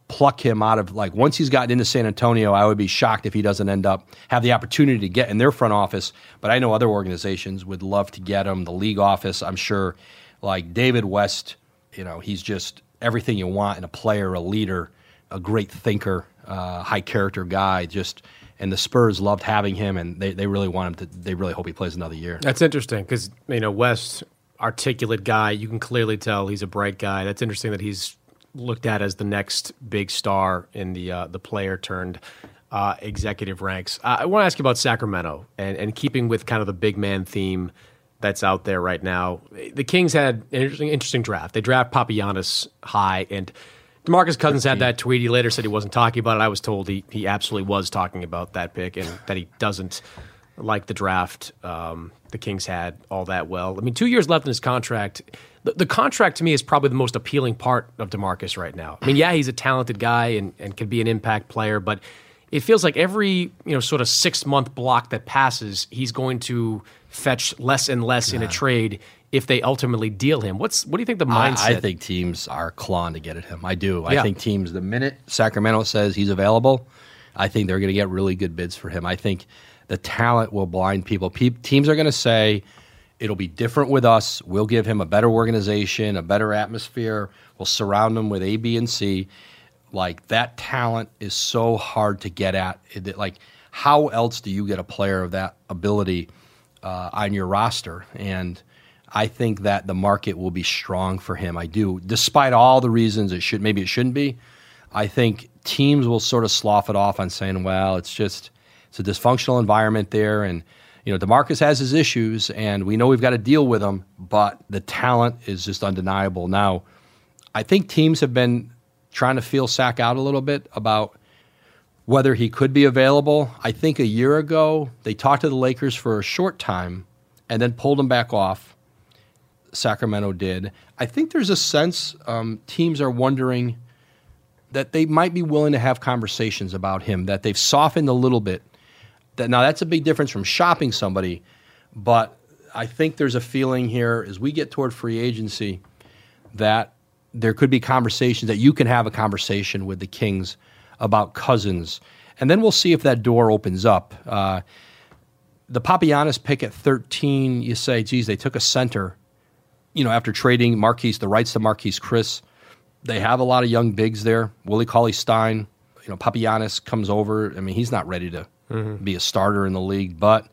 pluck him out of, like, once he's gotten into San Antonio, I would be shocked if he doesn't have the opportunity to get in their front office. But I know other organizations would love to get him. The league office, I'm sure, like David West, he's just everything you want in a player, a leader, a great thinker, high character guy, and the Spurs loved having him, and they really want him to. They really hope he plays another year. That's interesting because West, articulate guy. You can clearly tell he's a bright guy. That's interesting that he's looked at as the next big star in the player turned executive ranks. I want to ask you about Sacramento and keeping with kind of the big man theme that's out there right now. The Kings had an interesting draft. They draft Papagiannis high, and DeMarcus Cousins had that tweet. He later said he wasn't talking about it. I was told he absolutely was talking about that pick and that he doesn't like the draft the Kings had all that well. I mean, 2 years left in his contract. The contract to me is probably the most appealing part of DeMarcus right now. I mean, yeah, he's a talented guy and can be an impact player, but it feels like every sort of 6-month block that passes, he's going to fetch less and less in a trade if they ultimately deal him. What do you think the mindset? I think teams are clawing to get at him. I do. I think teams, the minute Sacramento says he's available, I think they're going to get really good bids for him. I think the talent will blind people. Teams are going to say, it'll be different with us. We'll give him a better organization, a better atmosphere. We'll surround him with A, B, and C. Like, that talent is so hard to get at. Like, how else do you get a player of that ability on your roster? And I think that the market will be strong for him. I do. Despite all the reasons maybe it shouldn't be, I think teams will sort of slough it off on saying, well, it's a dysfunctional environment there, and DeMarcus has his issues, and we know we've got to deal with them, but the talent is just undeniable. Now, I think teams have been trying to feel Sack out a little bit about whether he could be available. I think a year ago, they talked to the Lakers for a short time and then pulled him back off. Sacramento did. I think there's a sense teams are wondering that they might be willing to have conversations about him, that they've softened a little bit. Now, that's a big difference from shopping somebody, but I think there's a feeling here as we get toward free agency that there could be conversations, that you can have a conversation with the Kings about Cousins, and then we'll see if that door opens up. The Papagiannis pick at 13, you say, geez, they took a center, after trading the rights to Marquise Chris. They have a lot of young bigs there. Willie Cauley-Stein, Papagiannis comes over. I mean, he's not ready to be a starter in the league, but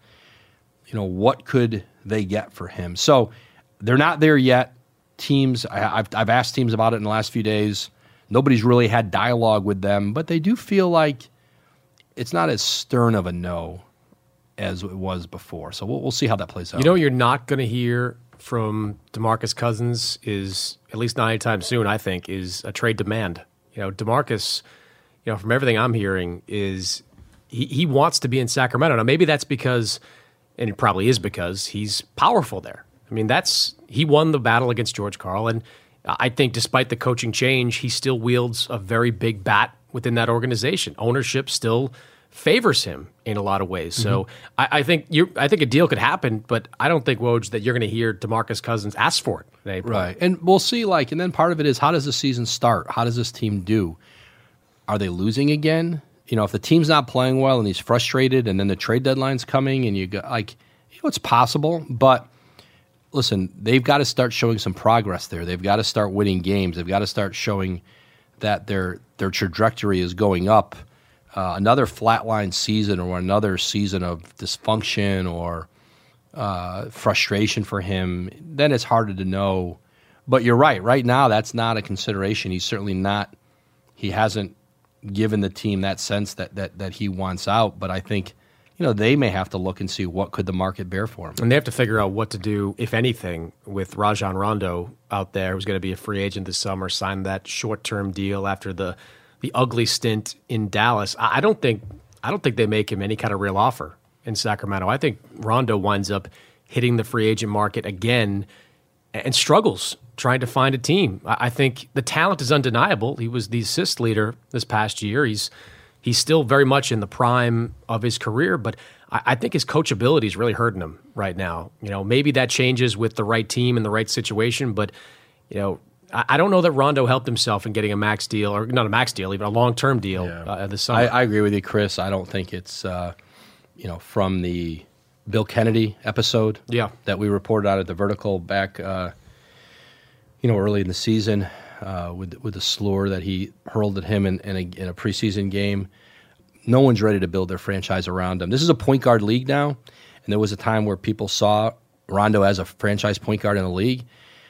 what could they get for him? So they're not there yet. Teams, I've asked teams about it in the last few days. Nobody's really had dialogue with them, but they do feel like it's not as stern of a no as it was before. So we'll see how that plays out. You're not going to hear from DeMarcus Cousins is, at least not anytime soon, I think, is a trade demand. DeMarcus, from everything I'm hearing, is he wants to be in Sacramento. Now, maybe that's because, and it probably is because, he's powerful there. I mean, he won the battle against George Karl, and I think despite the coaching change, he still wields a very big bat within that organization. Ownership still favors him in a lot of ways. So I think a deal could happen, but I don't think, Woj, that you're going to hear DeMarcus Cousins ask for it at any point. Right. And we'll see, and then part of it is, how does the season start? How does this team do? Are they losing again? If the team's not playing well and he's frustrated and then the trade deadline's coming and you go, it's possible, but listen, they've got to start showing some progress there. They've got to start winning games. They've got to start showing that their trajectory is going up. Another flatline season or another season of dysfunction or frustration for him, then it's harder to know. But you're right. Right now, that's not a consideration. He's certainly not. He hasn't given the team that sense that he wants out. But I think they may have to look and see what could the market bear for him. And they have to figure out what to do, if anything, with Rajon Rondo out there, who's going to be a free agent this summer, signed that short-term deal after the ugly stint in Dallas. I don't think they make him any kind of real offer in Sacramento. I think Rondo winds up hitting the free agent market again and struggles trying to find a team. I think the talent is undeniable. He was the assist leader this past year. He's still very much in the prime of his career, but I think his coachability is really hurting him right now. Maybe that changes with the right team and the right situation, but I don't know that Rondo helped himself in getting a max deal, or not a max deal, even a long-term deal this summer. I agree with you, Chris. I don't think it's from the Bill Kennedy episode that we reported out at the Vertical back early in the season with the slur that he hurled at him in a preseason game. No one's ready to build their franchise around him. This is a point guard league now, and there was a time where people saw Rondo as a franchise point guard in the league.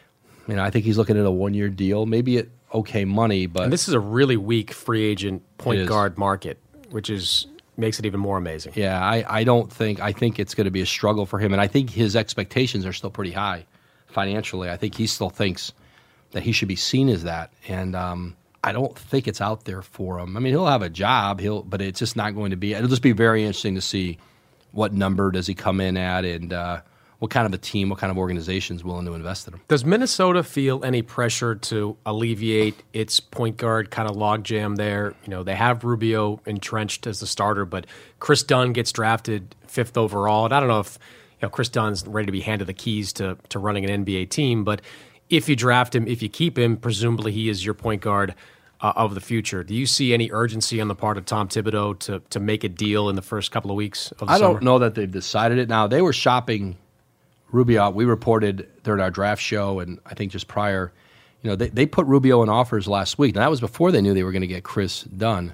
I think he's looking at a 1-year deal, maybe at okay money, but... And this is a really weak free agent point guard market, which makes it even more amazing. Yeah, I think it's going to be a struggle for him, and I think his expectations are still pretty high financially. I think he still thinks that he should be seen as that, and I don't think it's out there for him. He'll have a job, but it's just not going to be... It'll just be very interesting to see what number does he come in at, and what kind of a team, what kind of organization is willing to invest in him. Does Minnesota feel any pressure to alleviate its point guard kind of logjam there? They have Rubio entrenched as the starter, but Chris Dunn gets drafted 5th overall. And I don't know if Chris Dunn's ready to be handed the keys to running an NBA team, but if you draft him, if you keep him, presumably he is your point guard of the future. Do you see any urgency on the part of Tom Thibodeau to make a deal in the first couple of weeks of the summer? I don't know that they've decided it. Now, they were shopping Rubio. We reported during our draft show, and I think just prior, they put Rubio in offers last week. Now, that was before they knew they were going to get Chris Dunn.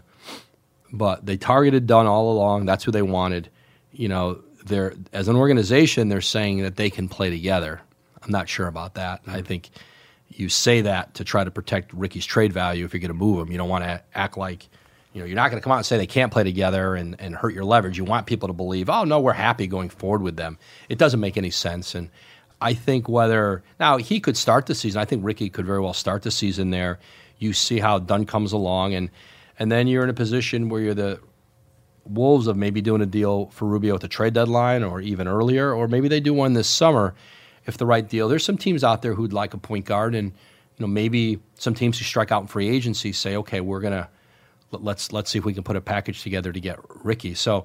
But they targeted Dunn all along. That's who they wanted. They're, as an organization, they're saying that they can play together. I'm not sure about that. I think you say that to try to protect Ricky's trade value if you're going to move him. You don't want to act like, you're not going to come out and say they can't play together and hurt your leverage. You want people to believe, oh, no, we're happy going forward with them. It doesn't make any sense. And I think now he could start the season. I think Ricky could very well start the season there. You see how Dunn comes along, and then you're in a position where you're the Wolves of maybe doing a deal for Rubio at the trade deadline or even earlier, or maybe they do one this summer if the right deal. There's some teams out there who'd like a point guard, and maybe some teams who strike out in free agency say, okay, we're going to let's see if we can put a package together to get Ricky. So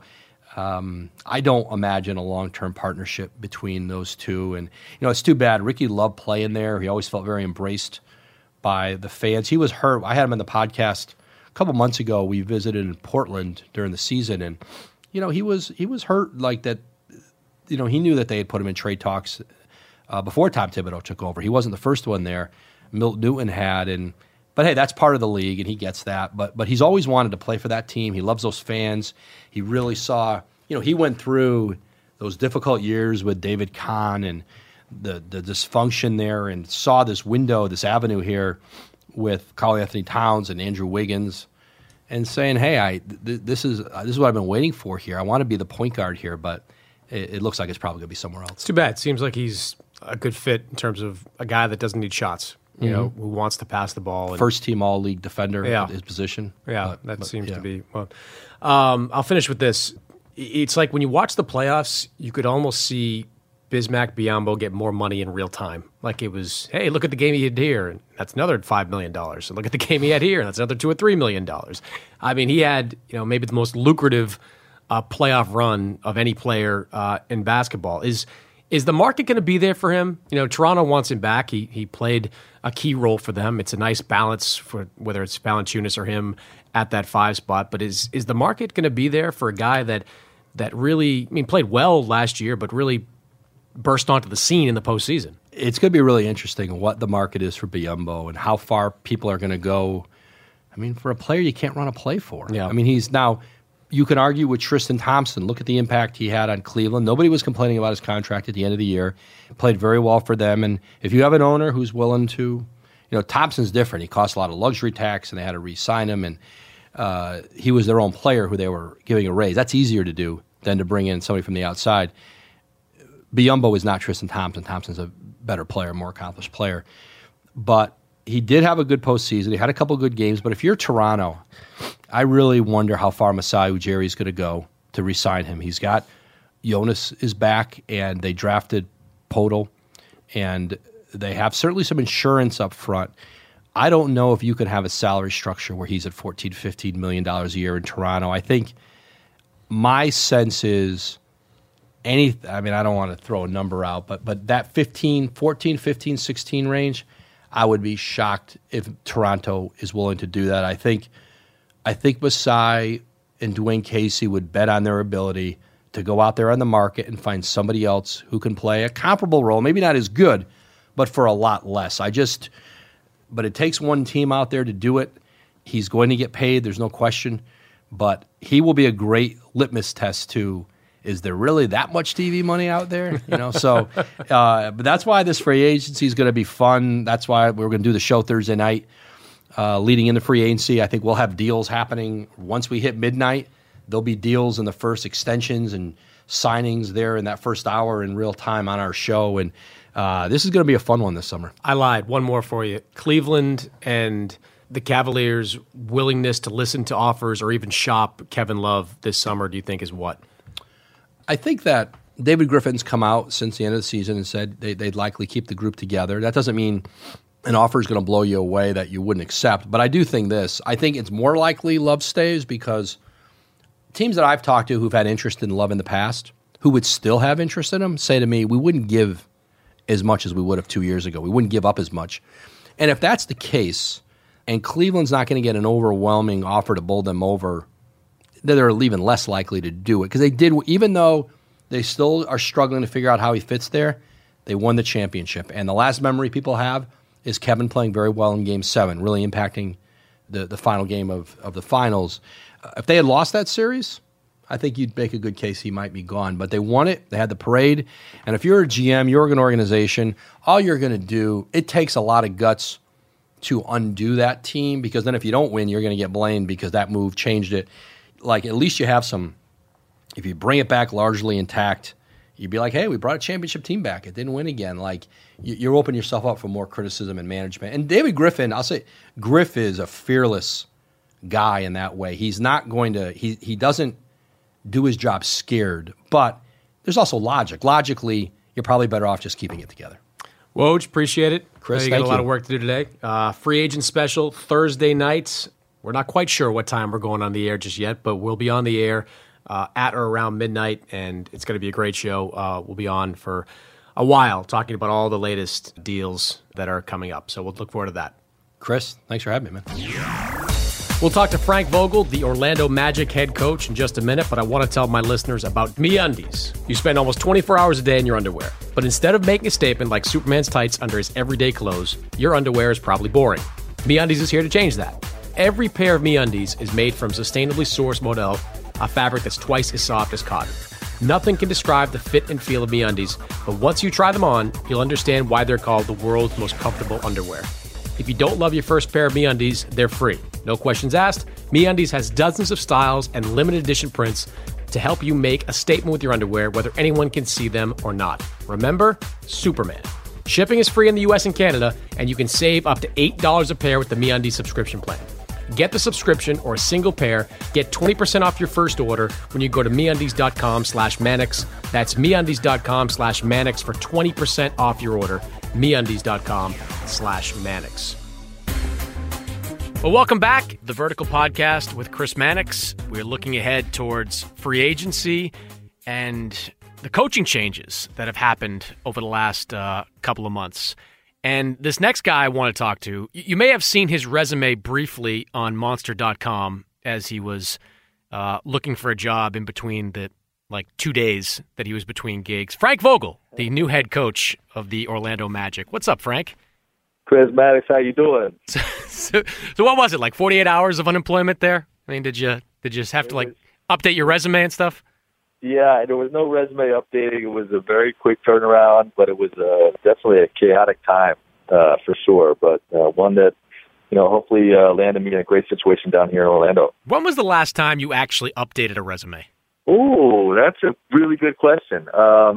I don't imagine a long-term partnership between those two. And, it's too bad. Ricky loved playing there. He always felt very embraced by the fans. He was hurt. I had him in the podcast a couple months ago. We visited in Portland during the season, and, he was hurt like that. He knew that they had put him in trade talks before Tom Thibodeau took over. He wasn't the first one there. Milt Newton had, but hey, that's part of the league, and he gets that. But he's always wanted to play for that team. He loves those fans. He really saw, he went through those difficult years with David Kahn and the dysfunction there, and saw this window, this avenue here with Karl-Anthony Towns and Andrew Wiggins, and saying, hey, this is what I've been waiting for here. I want to be the point guard here, but it looks like it's probably going to be somewhere else. It's too bad. It seems like he's a good fit in terms of a guy that doesn't need shots. Who wants to pass the ball. And first-team all-league defender at his position. Yeah, that seems to be. Well, I'll finish with this. It's like when you watch the playoffs, you could almost see Bismack Biyombo get more money in real time. Like it was, hey, look at the game he had here, and that's another $5 million. So look at the game he had here, and that's another $2 or $3 million. He had maybe the most lucrative playoff run of any player in basketball. Is the market going to be there for him? Toronto wants him back. He played a key role for them. It's a nice balance for whether it's Valanciunas or him at that 5 spot. But is the market going to be there for a guy that really, played well last year, but really burst onto the scene in the postseason? It's going to be really interesting what the market is for Biyombo and how far people are going to go. For a player you can't run a play for. Yeah. He's now... You can argue with Tristan Thompson. Look at the impact he had on Cleveland. Nobody was complaining about his contract at the end of the year. He played very well for them. And if you have an owner who's willing to, Thompson's different. He cost a lot of luxury tax, and they had to re-sign him. And he was their own player who they were giving a raise. That's easier to do than to bring in somebody from the outside. Biyombo is not Tristan Thompson. Thompson's a better player, more accomplished player. But he did have a good postseason. He had a couple good games. But if you're Toronto, I really wonder how far Masai Ujiri's going to go to re-sign him. He's got Jonas is back, and they drafted Podol, and they have certainly some insurance up front. I don't know if you could have a salary structure where he's at $14, $15 million a year in Toronto. I think my sense is I don't want to throw a number out, but that 14, 15, 16 range, I would be shocked if Toronto is willing to do that. I think Masai and Dwayne Casey would bet on their ability to go out there on the market and find somebody else who can play a comparable role, maybe not as good, but for a lot less. But it takes one team out there to do it. He's going to get paid, there's no question, but he will be a great litmus test to, is there really that much TV money out there? But that's why this free agency is going to be fun. That's why we're going to do the show Thursday night. Leading into free agency, I think we'll have deals happening once we hit midnight. There'll be deals in the first extensions and signings there in that first hour in real time on our show. And this is going to be a fun one this summer. I lied. One more for you. Cleveland and the Cavaliers' willingness to listen to offers or even shop Kevin Love this summer, do you think is what? I think that David Griffin's come out since the end of the season and said they'd likely keep the group together. That doesn't mean an offer is going to blow you away that you wouldn't accept. But I do think this. I think it's more likely Love stays because teams that I've talked to who've had interest in Love in the past, who would still have interest in him, say to me, we wouldn't give as much as we would have 2 years ago. We wouldn't give up as much. And if that's the case, and Cleveland's not going to get an overwhelming offer to bowl them over, they're even less likely to do it. Because they did, even though they still are struggling to figure out how he fits there, they won the championship. And the last memory people have is Kevin playing very well in Game 7, really impacting the final game of the finals. If they had lost that series, I think you'd make a good case he might be gone. But they won it. They had the parade. And if you're a GM, you're an organization, all you're going to do, it takes a lot of guts to undo that team, because then if you don't win, you're going to get blamed because that move changed it. Like, at least you have some, if you bring it back largely intact, you'd be like, hey, we brought a championship team back. It didn't win again. Like, you're opening yourself up for more criticism and management. And David Griffin, I'll say, Griff is a fearless guy in that way. He's not going to, he doesn't do his job scared, but there's also logic. Logically, you're probably better off just keeping it together. Woj, appreciate it. Chris, you thank got a lot of work to do today. Free agent special Thursday nights. We're not quite sure what time we're going on the air just yet, but we'll be on the air at or around midnight, and it's going to be a great show. We'll be on for a while talking about all the latest deals that are coming up. So we'll look forward to that. Chris, thanks for having me, man. We'll talk to Frank Vogel, the Orlando Magic head coach, in just a minute, but I want to tell my listeners about MeUndies. You spend almost 24 hours a day in your underwear, but instead of making a statement like Superman's tights under his everyday clothes, your underwear is probably boring. MeUndies is here to change that. Every pair of MeUndies is made from sustainably sourced modal, a fabric that's twice as soft as cotton. Nothing can describe the fit and feel of MeUndies, but once you try them on, you'll understand why they're called the world's most comfortable underwear. If you don't love your first pair of MeUndies, they're free. No questions asked. MeUndies has dozens of styles and limited edition prints to help you make a statement with your underwear, whether anyone can see them or not. Remember, Superman. Shipping is free in the US and Canada, and you can save up to $8 a pair with the MeUndies subscription plan. Get the subscription or a single pair. Get 20% off your first order when you go to MeUndies.com/Mannix. That's MeUndies.com/Mannix for 20% off your order. MeUndies.com/Mannix. Well, welcome back. The Vertical Podcast with Chris Mannix. We're looking ahead towards free agency and the coaching changes that have happened over the last couple of months. And this next guy I want to talk to, you may have seen his resume briefly on Monster.com as he was looking for a job in between the 2 days that he was between gigs. Frank Vogel, the new head coach of the Orlando Magic. What's up, Frank? Chris Mannix, how you doing? So what was it, like 48 hours of unemployment there? I mean, did you just have to update your resume and stuff? Yeah, there was no resume updating. It was a very quick turnaround, but it was definitely a chaotic time for sure. But one that, hopefully landed me in a great situation down here in Orlando. When was the last time you actually updated a resume? Oh, that's a really good question.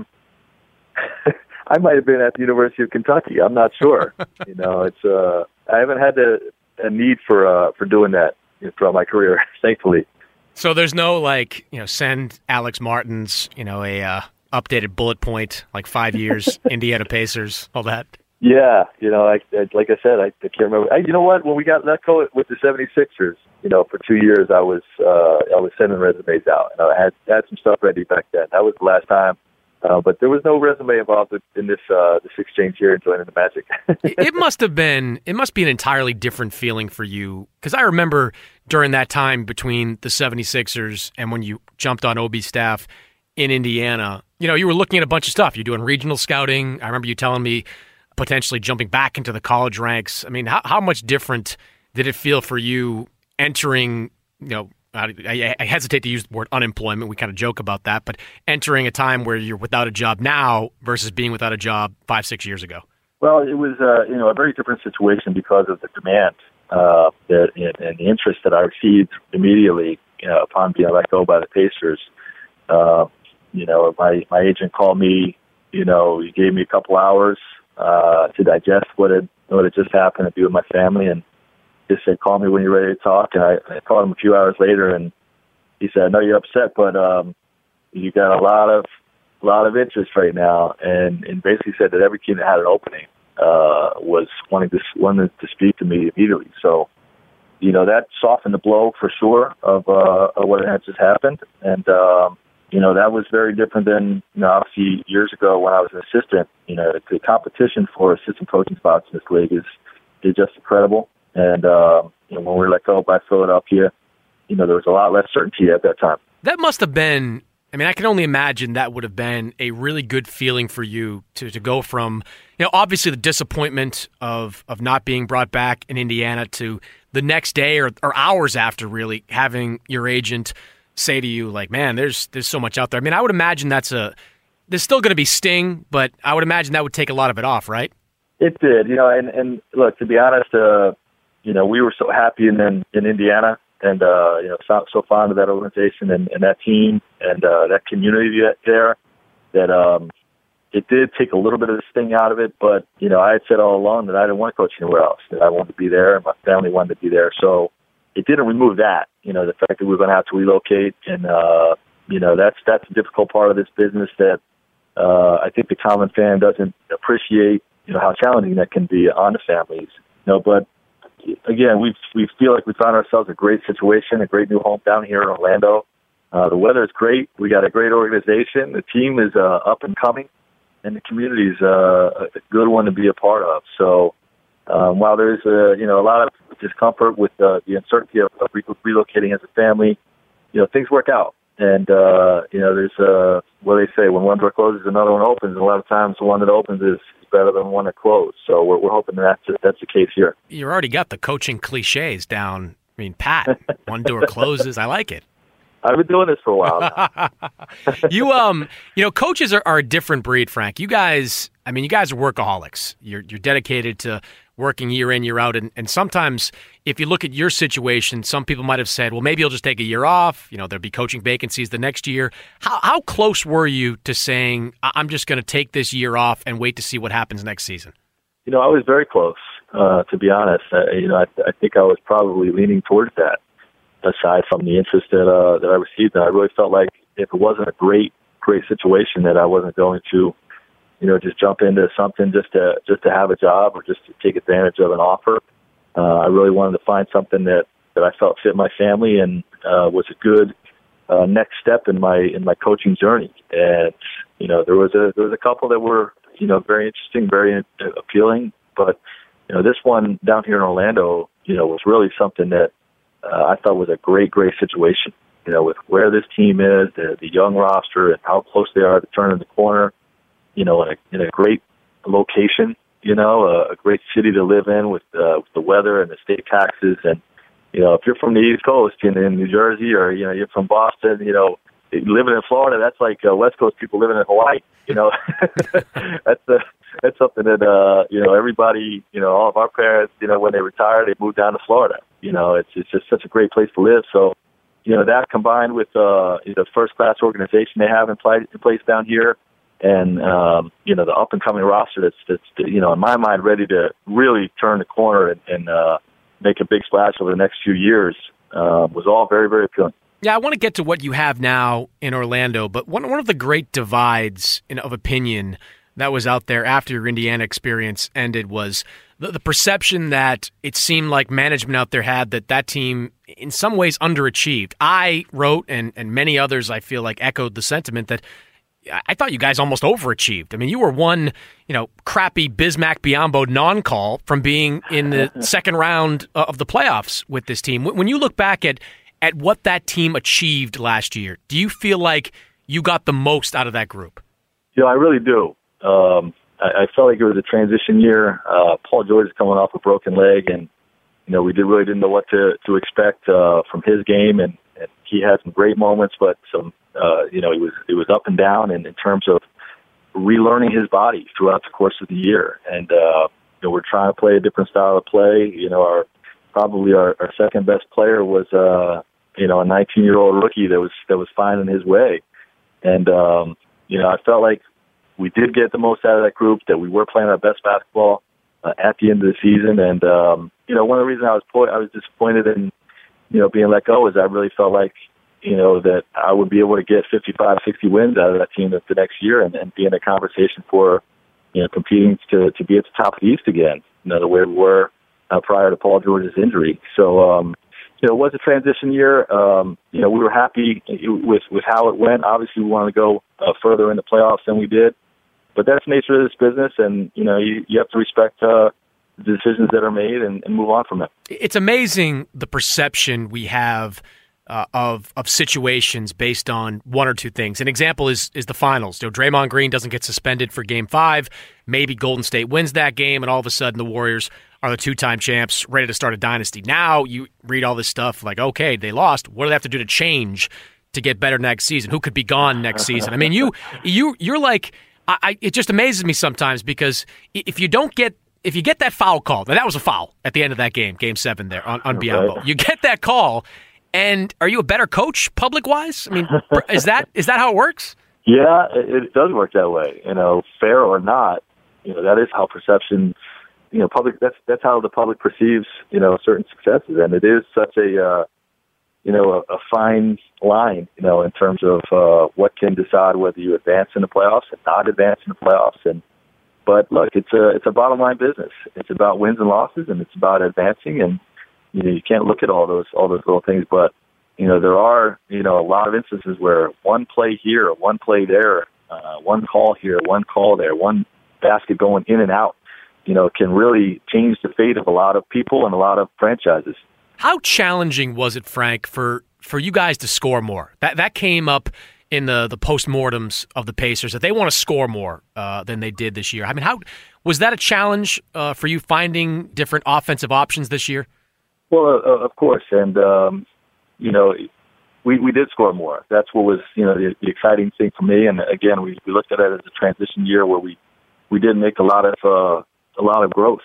I might have been at the University of Kentucky. I'm not sure. It's I haven't had a need for doing that throughout my career, thankfully. So there's no send Alex Martins, a updated bullet point, 5 years, Indiana Pacers, all that. Yeah, like I said, I can't remember. You know what? When we got let go with the 76ers, for 2 years, I was sending resumes out, and I had some stuff ready back then. That was the last time But there was no resume involved in this exchange here and joining the Magic. It must be an entirely different feeling for you, because I remember during that time between the 76ers and when you jumped on OB staff in Indiana, you were looking at a bunch of stuff. You're doing regional scouting. I remember you telling me potentially jumping back into the college ranks. I mean, how much different did it feel for you entering, I hesitate to use the word unemployment. We kind of joke about that, but entering a time where you're without a job now versus being without a job 5-6 years ago? Well, it was a very different situation because of the demand and the interest that I received immediately upon being let go by the Pacers. My agent called me. He gave me a couple hours to digest what had just happened and be with my family, and just said, "Call me when you're ready to talk." And I called him a few hours later, and he said, "I know you're upset, but you got a lot of interest right now," and basically said that every team that had an opening was wanting to speak to me immediately. So, that softened the blow for sure of what had just happened, and that was very different than obviously years ago when I was an assistant. The competition for assistant coaching spots in this league is just incredible. And, when we were let go by Philadelphia, there was a lot less certainty at that time. That must have been, I can only imagine that would have been a really good feeling for you to go from, obviously the disappointment of not being brought back in Indiana to the next day or hours after really having your agent say to you, like, man, there's so much out there. I would imagine there's still going to be sting, but I would imagine that would take a lot of it off, right? It did, and look, to be honest, we were so happy in Indiana, and so fond of that organization and that team and that community there that it did take a little bit of the sting out of it. But I had said all along that I didn't want to coach anywhere else. That I wanted to be there, and my family wanted to be there. So it didn't remove that. The fact that we were going to have to relocate, and that's a difficult part of this business that I think the common fan doesn't appreciate. How challenging that can be on the families. But again, we feel like we found ourselves a great situation, a great new home down here in Orlando. The weather is great. We got a great organization. The team is up and coming, and the community is a good one to be a part of. So while there's a lot of discomfort with the uncertainty of relocating as a family, things work out. And there's what they say: when one door closes, another one opens. And a lot of times, the one that opens is better than one that closed. So we're hoping that's the case here. You already got the coaching cliches down. Pat, one door closes. I like it. I've been doing this for a while now. Coaches are a different breed, Frank. You guys are workaholics. You're dedicated to working year in, year out. And sometimes if you look at your situation, some people might have said, well, maybe you'll just take a year off. There'll be coaching vacancies the next year. How close were you to saying, I'm just going to take this year off and wait to see what happens next season? I was very close, to be honest. I think I was probably leaning towards that, aside from the interest that I received. And I really felt like if it wasn't a great situation, that I wasn't going to just jump into something just to have a job or just to take advantage of an offer. I really wanted to find something that I felt fit my family and was a good next step in my coaching journey. And there was a couple that were very interesting, very appealing, but this one down here in Orlando was really something that I thought was a great situation. With where this team is, the young roster, and how close they are to turning the corner. In a great location, a great city to live in with the weather and the state taxes. And, if you're from the East Coast in New Jersey or, you're from Boston, living in Florida, that's like West Coast people living in Hawaii. That's something that, everybody, all of our parents, when they retire, they moved down to Florida. It's just such a great place to live. So, that combined with the first-class organization they have in place down here, and the up and coming roster that's in my mind ready to really turn the corner and make a big splash over the next few years was all very, very appealing. Yeah, I want to get to what you have now in Orlando, but one of the great divides of opinion that was out there after your Indiana experience ended was the perception that it seemed like management out there had that team in some ways underachieved. I wrote, and many others I feel like echoed the sentiment that I thought you guys almost overachieved. I mean, you were one, crappy Bismack Biyombo non-call from being in the second round of the playoffs with this team. When you look back at what that team achieved last year, do you feel like you got the most out of that group? I really do. I felt like it was a transition year. Paul George is coming off a broken leg, and we really didn't know what to expect from his game, and he had some great moments, but some it was up and down in terms of relearning his body throughout the course of the year, and we're trying to play a different style of play. Our second best player was a 19-year-old rookie that was finding his way, and I felt like we did get the most out of that group, that we were playing our best basketball at the end of the season. And, one of the reasons I was disappointed in, being let go is I really felt like, that I would be able to get 55, 60 wins out of that team the next year and be in a conversation for, competing to be at the top of the East again, the way we were prior to Paul George's injury. So, it was a transition year. We were happy with how it went. Obviously, we wanted to go further in the playoffs than we did. But that's the nature of this business, and you have to respect the decisions that are made and move on from it. It's amazing the perception we have of situations based on one or two things. An example is the finals. Draymond Green doesn't get suspended for Game 5. Maybe Golden State wins that game, and all of a sudden the Warriors are the two-time champs, ready to start a dynasty. Now you read all this stuff like, okay, they lost. What do they have to do to change to get better next season? Who could be gone next season? I mean, you're like. It just amazes me sometimes because if you get that foul call, now that was a foul at the end of that game, Game 7 there on Biyombo. You get that call, and are you a better coach public-wise? I mean, is that how it works? Yeah, it does work that way. Fair or not, that is how perception, public. That's how the public perceives, certain successes, and it is such a fine line, in terms of what can decide whether you advance in the playoffs and not advance in the playoffs. But look, it's a bottom line business. It's about wins and losses, and it's about advancing. And you can't look at all those little things. But there are a lot of instances where one play here, one play there, one call here, one call there, one basket going in and out, can really change the fate of a lot of people and a lot of franchises. How challenging was it, Frank, for you guys to score more? That came up in the postmortems of the Pacers, that they want to score more than they did this year. I mean, how was that a challenge for you, finding different offensive options this year? Well, of course, and we did score more. That's what was the exciting thing for me. And again, we looked at it as a transition year where we did make a lot of growth.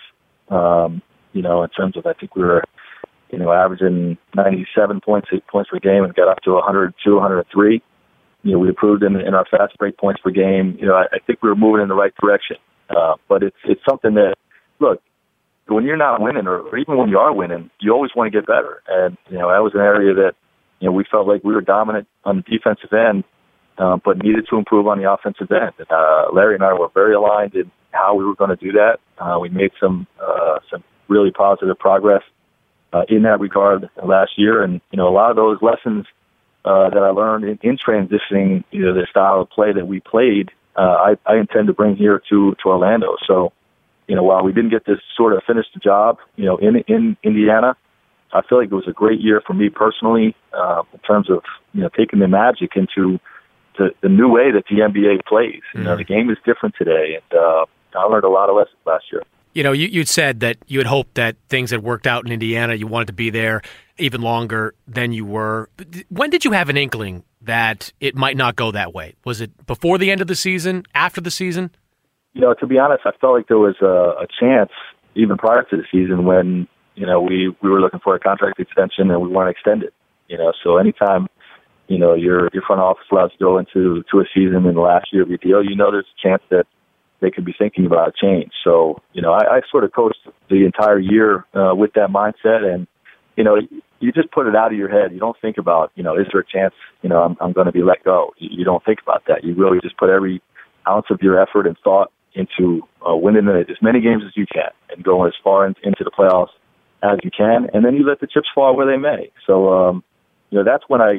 In terms of, I think we were averaging 97 points per game and got up to 102, 103. We improved in our fast break points per game. I think we were moving in the right direction. But it's something that, look, when you're not winning, or even when you are winning, you always want to get better. And, that was an area that, we felt like we were dominant on the defensive end, but needed to improve on the offensive end. Larry and I were very aligned in how we were going to do that. We made some really positive progress in that regard last year. And, a lot of those lessons that I learned in transitioning, the style of play that we played, I intend to bring here to Orlando. So, while we didn't get to sort of finish the job, in Indiana, I feel like it was a great year for me personally, in terms of, taking the Magic into the new way that the NBA plays. The game is different today, and I learned a lot of lessons last year. You'd said that you had hoped that things had worked out in Indiana. You wanted to be there even longer than you were. When did you have an inkling that it might not go that way? Was it before the end of the season, after the season? To be honest, I felt like there was a chance even prior to the season when, we were looking for a contract extension and we weren't extended. So anytime, your front office allows you to go into a season in the last year of your deal, there's a chance that they could be thinking about a change. So, I sort of coached the entire year with that mindset, and, you just put it out of your head. You don't think about, is there a chance, I'm going to be let go? You don't think about that. You really just put every ounce of your effort and thought into winning as many games as you can and going as far into the playoffs as you can, and then you let the chips fall where they may. So, that's when I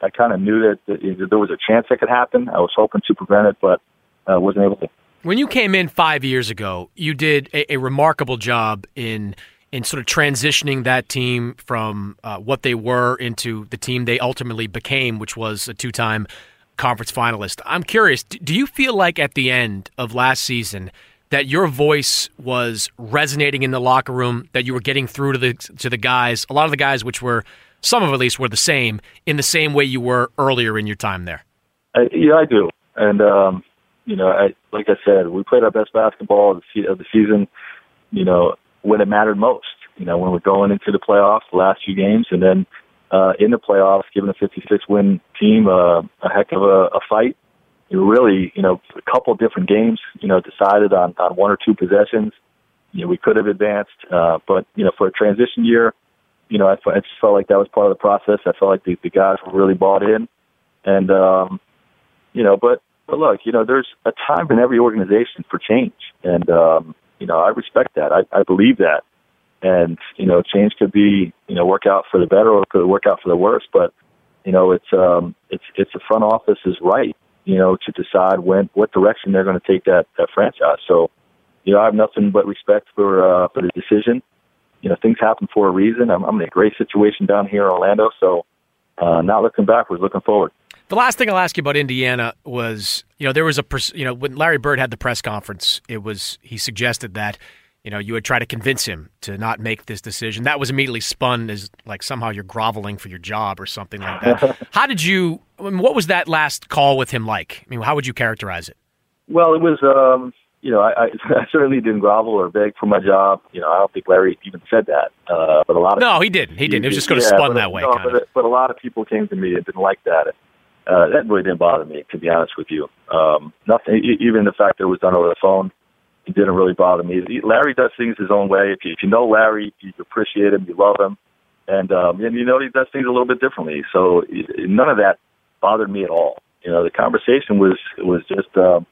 I kind of knew that there was a chance that could happen. I was hoping to prevent it, but wasn't able to. When you came in 5 years ago, you did a remarkable job in sort of transitioning that team from what they were into the team they ultimately became, which was a 2-time conference finalist. I'm curious, do you feel like at the end of last season that your voice was resonating in the locker room, that you were getting through to the guys, a lot of the guys, which were, some of at least, were the same, in the same way you were earlier in your time there? Yeah, I do. And, like I said, we played our best basketball of the season, when it mattered most, when we're going into the playoffs, the last few games, and then in the playoffs, giving a 56-win team a heck of a fight. It really, a couple different games, decided on 1 or 2 possessions. We could have advanced, but, for a transition year, I just felt like that was part of the process. I felt like the guys were really bought in. And, but look, there's a time in every organization for change. And, I respect that. I believe that. And, change could be, work out for the better or it could work out for the worse. But, it's the front office's right, to decide what direction they're going to take that franchise. So, I have nothing but respect for the decision. Things happen for a reason. I'm in a great situation down here in Orlando. So, not looking backwards, looking forward. The last thing I'll ask you about Indiana was, there was when Larry Bird had the press conference, he suggested that, you would try to convince him to not make this decision. That was immediately spun as like somehow you're groveling for your job or something like that. What was that last call with him like? How would you characterize it? Well, it was, I certainly didn't grovel or beg for my job. I don't think Larry even said that. But a lot of no, he didn't. It was just going to spun that way. No, but a lot of people came to me and didn't like that. That really didn't bother me, to be honest with you. Nothing, even the fact that it was done over the phone, it didn't really bother me. Larry does things his own way. If you know Larry, you appreciate him, you love him, and he does things a little bit differently. So none of that bothered me at all. The conversation was just,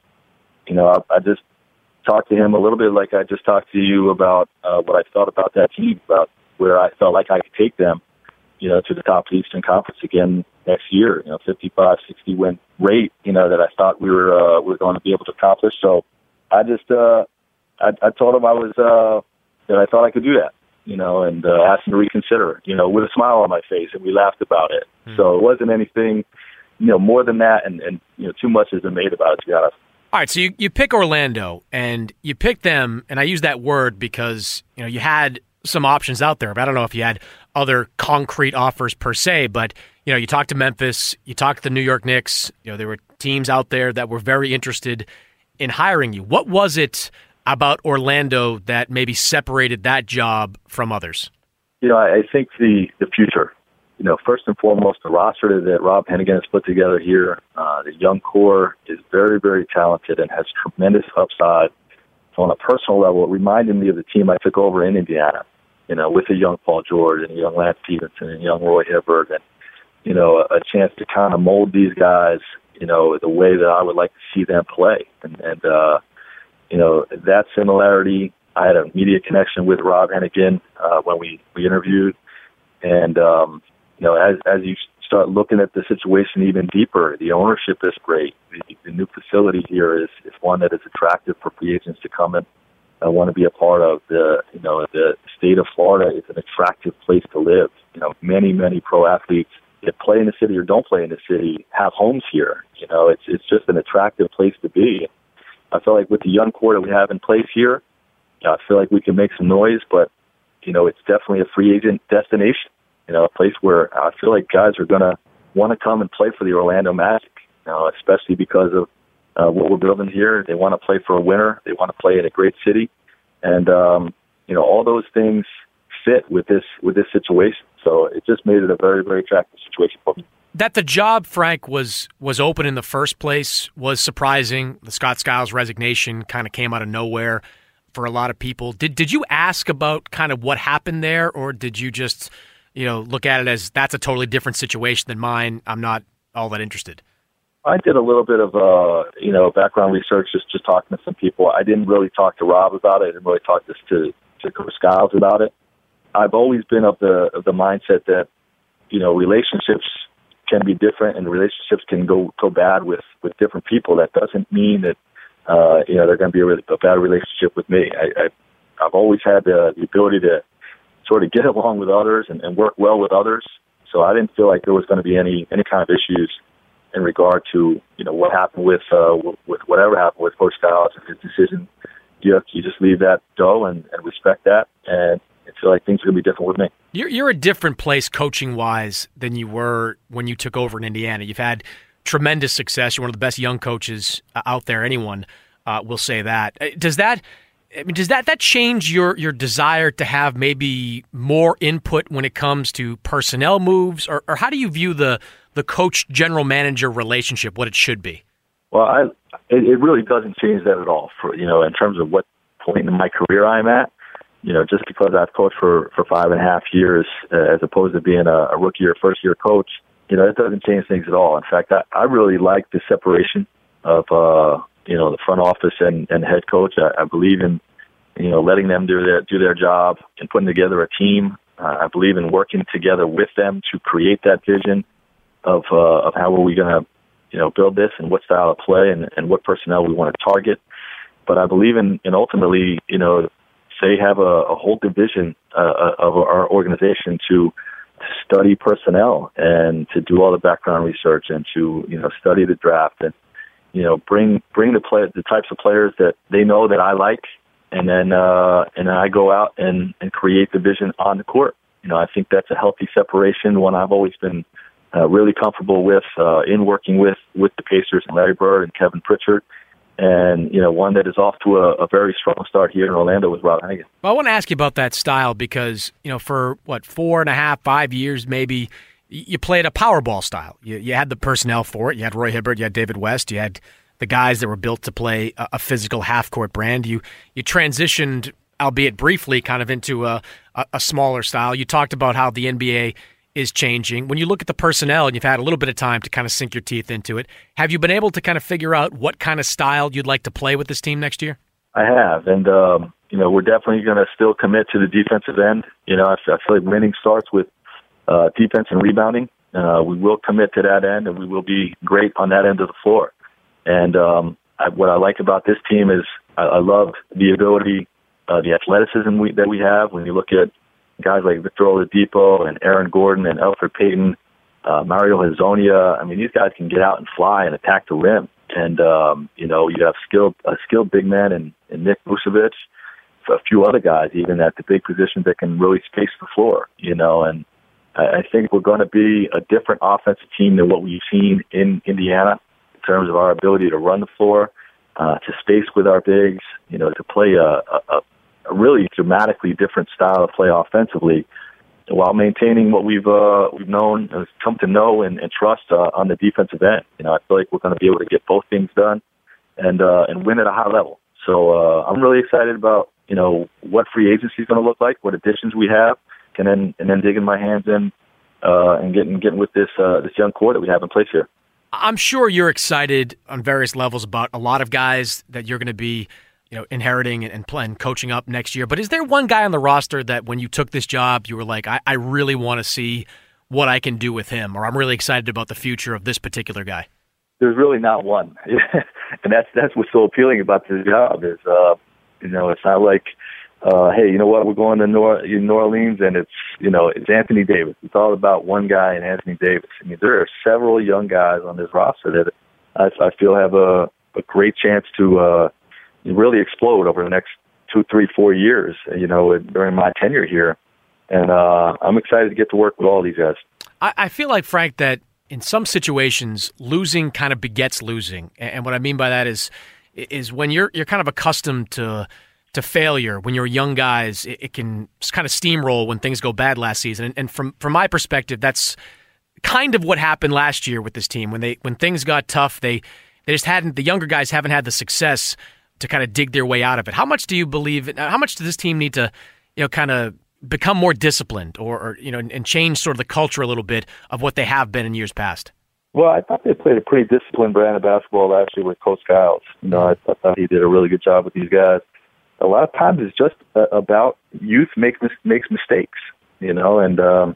I just talked to him a little bit like I just talked to you about what I thought about that team, about where I felt like I could take them, to the top of the Eastern Conference again next year. 55, 60 win rate, that I thought we were going to be able to accomplish. So I just I told him that I thought I could do that, and asked him to reconsider, with a smile on my face, and we laughed about it. Mm-hmm. So it wasn't anything, more than that, and too much has been made about it, to be honest. All right, so you pick Orlando, and you pick them, and I use that word because, you had some options out there, but I don't know if you had other concrete offers per se, but, you talked to Memphis, you talked to the New York Knicks, there were teams out there that were very interested in hiring you. What was it about Orlando that maybe separated that job from others? I think the future. First and foremost, the roster that Rob Hennigan has put together here, the young core is very, very talented and has tremendous upside. So on a personal level, it reminded me of the team I took over in Indiana, with a young Paul George and a young Lance Stevenson and a young Roy Hibbert, and, a chance to kind of mold these guys, the way that I would like to see them play. And that similarity, I had a media connection with Rob Hennigan when we interviewed. And, as you start looking at the situation even deeper, the ownership is great. The new facility here is one that is attractive for free agents to come in. I want to be a part of. The state of Florida is an attractive place to live. Many, many pro athletes that play in the city or don't play in the city have homes here. It's just an attractive place to be. I feel like with the young core that we have in place here, I feel like we can make some noise, but, it's definitely a free agent destination, a place where I feel like guys are going to want to come and play for the Orlando Magic, especially because of what we're building here. They want to play for a winner. They want to play in a great city. And, all those things fit with this situation. So it just made it a very, very attractive situation for me. That the job, Frank, was open in the first place was surprising. The Scott Skiles resignation kind of came out of nowhere for a lot of people. Did you ask about kind of what happened there, or did you just, look at it as that's a totally different situation than mine? I'm not all that interested. I did a little bit of, background research, just talking to some people. I didn't really talk to Rob about it. I didn't really talk to Coach Skiles about it. I've always been of the mindset that, relationships can be different and relationships can go bad with different people. That doesn't mean that, they're going to be a bad relationship with me. I've always had the ability to sort of get along with others and work well with others. So I didn't feel like there was going to be any kind of issues in regard to, what happened with whatever happened with Coach Skiles and his decision. You just leave that go and respect that, and I feel like things are going to be different with me. You're a different place coaching-wise than you were when you took over in Indiana. You've had tremendous success. You're one of the best young coaches out there. Anyone will say that. Does that change your desire to have maybe more input when it comes to personnel moves, or how do you view the coach-general manager relationship, what it should be? Well, it really doesn't change that at all. For in terms of what point in my career I'm at, just because I've coached for 5.5 years as opposed to being a rookie or first-year coach, it doesn't change things at all. In fact, I really like the separation of the front office and head coach. I believe in letting them do their job and putting together a team. I believe in working together with them to create that vision of how are we going to build this and what style of play and what personnel we want to target. But I believe in ultimately, they have a whole division of our organization to study personnel and to do all the background research and to, study the draft and, bring the types of players that they know that I like. And then I go out and create the vision on the court. I think that's a healthy separation, one I've always been really comfortable with in working with the Pacers and Larry Bird and Kevin Pritchard, and one that is off to a very strong start here in Orlando with Rob Hagan. Well, I want to ask you about that style because for 4.5, 5 years maybe, you played a power ball style. You had the personnel for it. You had Roy Hibbert, you had David West, you had the guys that were built to play a physical half-court brand. You transitioned, albeit briefly, kind of into a smaller style. You talked about how the NBA is changing. When you look at the personnel, and you've had a little bit of time to kind of sink your teeth into it, have you been able to kind of figure out what kind of style you'd like to play with this team next year? I have, and we're definitely going to still commit to the defensive end. I feel like winning starts with defense and rebounding. We will commit to that end, and we will be great on that end of the floor. And what I like about this team is I love the ability, the athleticism that we have. When you look at guys like Victor Oladipo and Aaron Gordon and Elfrid Payton, Mario Hezonja, these guys can get out and fly and attack the rim. And, you have a skilled big man in Nick Vucevic, a few other guys even at the big positions that can really space the floor, and I think we're going to be a different offensive team than what we've seen in Indiana in terms of our ability to run the floor, to space with our bigs, to play a really dramatically different style of play offensively, while maintaining what we've known, come to know and trust on the defensive end. I feel like we're going to be able to get both things done and win at a high level. So I'm really excited about what free agency is going to look like, what additions we have, and then digging my hands in and getting with this young core that we have in place here. I'm sure you're excited on various levels about a lot of guys that you're going to be inheriting and playing, coaching up next year. But is there one guy on the roster that when you took this job, you were like, I really want to see what I can do with him, or I'm really excited about the future of this particular guy? There's really not one. And that's what's so appealing about this job is, it's not like, hey, you know what, we're going to New Orleans and it's Anthony Davis. It's all about one guy and Anthony Davis. There are several young guys on this roster that I feel have a great chance to really explode over the next 2, 3, 4 years, during my tenure here. And I'm excited to get to work with all these guys. I feel like, Frank, that in some situations, losing kind of begets losing. And what I mean by that is when you're kind of accustomed to failure, when you're young guys, it can kind of steamroll when things go bad last season. And from my perspective, that's kind of what happened last year with this team. When things got tough, they just the younger guys haven't had the success to kind of dig their way out of it. How much do you believe, how much does this team need to, kind of become more disciplined or and change sort of the culture a little bit of what they have been in years past? Well, I thought they played a pretty disciplined brand of basketball last year with Coach Skiles. I thought he did a really good job with these guys. A lot of times it's just about youth makes mistakes, and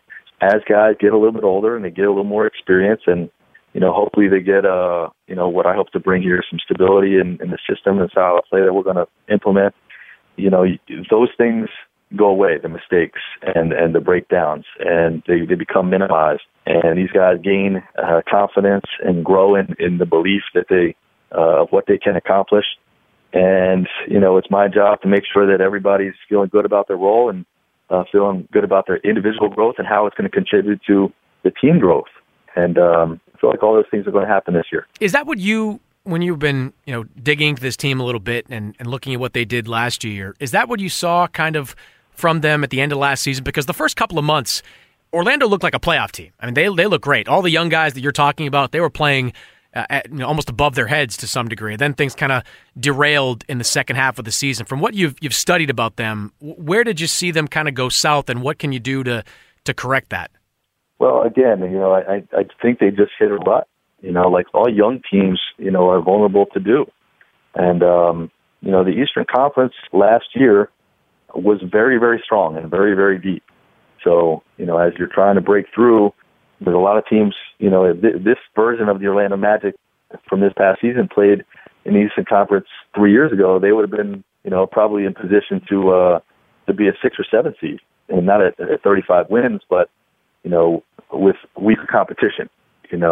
as guys get a little bit older and they get a little more experience, and hopefully they get what I hope to bring here, some stability in the system and style of play that we're going to implement. Those things go away, the mistakes and the breakdowns, and they become minimized. And these guys gain confidence and grow in the belief that of what they can accomplish. And, it's my job to make sure that everybody's feeling good about their role and feeling good about their individual growth and how it's going to contribute to the team growth. And I feel like all those things are going to happen this year. Is that what when you've been, digging into this team a little bit and looking at what they did last year, is that what you saw kind of from them at the end of last season? Because the first couple of months, Orlando looked like a playoff team. I mean, they look great. All the young guys that you're talking about, they were playing almost above their heads to some degree. And then things kind of derailed in the second half of the season. From what you've studied about them, where did you see them kind of go south, and what can you do to correct that? Well, again, I think they just hit a rut. Like all young teams, are vulnerable to do. And, the Eastern Conference last year was very, very strong and very, very deep. So, as you're trying to break through, there's a lot of teams, this version of the Orlando Magic from this past season played in the Eastern Conference 3 years ago. They would have been, probably in position to be a 6 or 7 seed, and not at 35 wins, but, with weaker competition, and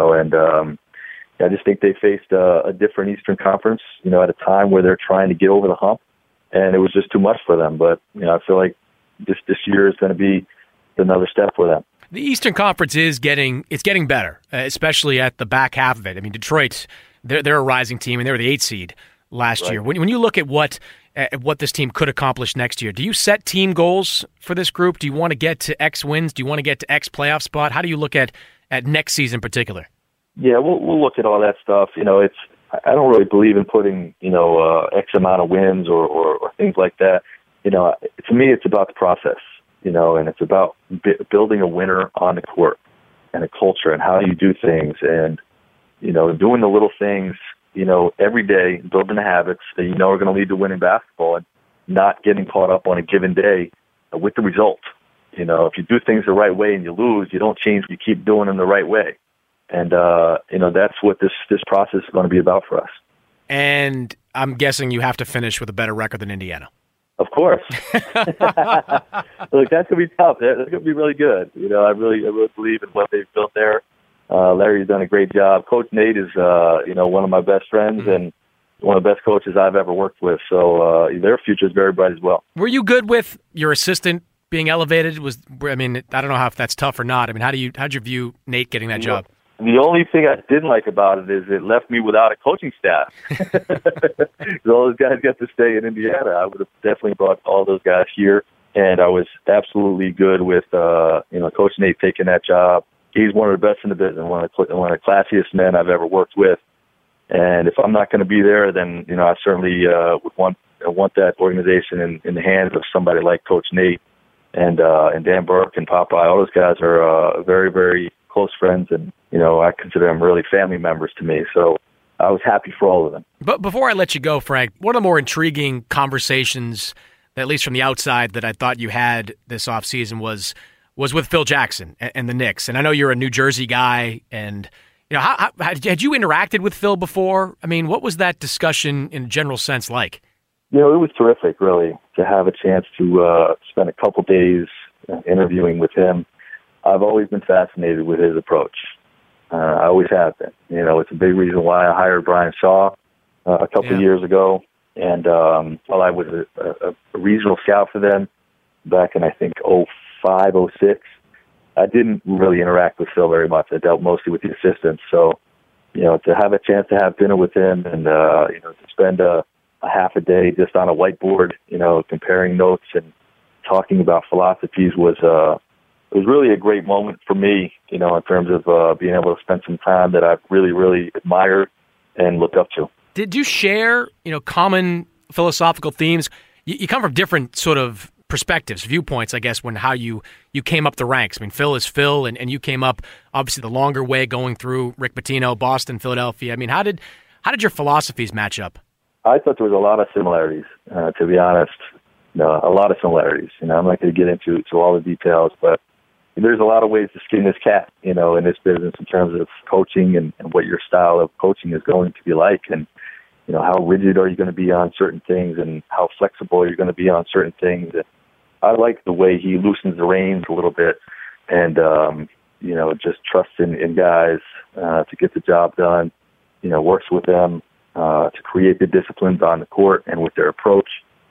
I just think they faced a different Eastern Conference, at a time where they're trying to get over the hump, and it was just too much for them. But, I feel like this year is going to be another step for them. The Eastern Conference is getting better, especially at the back half of it. I mean, Detroit, they're a rising team, and they were the 8th seed last year. When you look at what this team could accomplish next year, do you set team goals for this group? Do you want to get to X wins? Do you want to get to X playoff spot? How do you look at next season in particular? Yeah, we'll look at all that stuff. I don't really believe in putting X amount of wins or things like that. To me, it's about the process. And it's about building a winner on the court and a culture and how you do things, and doing the little things every day, building the habits that are going to lead to winning basketball, and not getting caught up on a given day with the result. If you do things the right way and you lose, you don't change. You keep doing them the right way. And, that's what this process is going to be about for us. And I'm guessing you have to finish with a better record than Indiana. Of course. Look, that's going to be tough. That's going to be really good. I really believe in what they've built there. Larry's done a great job. Coach Nate is, one of my best friends and one of the best coaches I've ever worked with. So their future is very bright as well. Were you good with your assistant being elevated? I don't know if that's tough or not. I mean, how'd you view Nate getting that job? The only thing I didn't like about it is it left me without a coaching staff. All those guys got to stay in Indiana. I would have definitely brought all those guys here, and I was absolutely good with Coach Nate taking that job. He's one of the best in the business, one of the classiest men I've ever worked with. And if I'm not going to be there, then I certainly would want that organization in the hands of somebody like Coach Nate and Dan Burke and Popeye. All those guys are very, very close friends, and I consider them really family members to me. So I was happy for all of them. But before I let you go, Frank, one of the more intriguing conversations, at least from the outside, that I thought you had this offseason was with Phil Jackson and the Knicks. And I know you're a New Jersey guy, and how had you interacted with Phil before? I mean, what was that discussion in a general sense like? It was terrific, really, to have a chance to spend a couple days interviewing with him. I've always been fascinated with his approach. I always have been. It's a big reason why I hired Brian Shaw a couple of years ago. And while I was a regional scout for them back in, I think, 05, 06, I didn't really interact with Phil very much. I dealt mostly with the assistants. So, to have a chance to have dinner with him and, to spend a half a day just on a whiteboard, comparing notes and talking about philosophies was really a great moment for me, in terms of being able to spend some time that I've really, really admired and looked up to. Did you share, common philosophical themes? You come from different sort of perspectives, viewpoints, I guess, how you came up the ranks. I mean, Phil is Phil, and you came up, obviously, the longer way going through Rick Pitino, Boston, Philadelphia. I mean, how did your philosophies match up? I thought there was a lot of similarities, to be honest. A lot of similarities. I'm not going to get into all the details, but there's a lot of ways to skin this cat, in this business in terms of coaching and what your style of coaching is going to be like. And, how rigid are you going to be on certain things and how flexible you're going to be on certain things. And I like the way he loosens the reins a little bit and, just trusts in guys to get the job done, works with them to create the disciplines on the court and with their approach,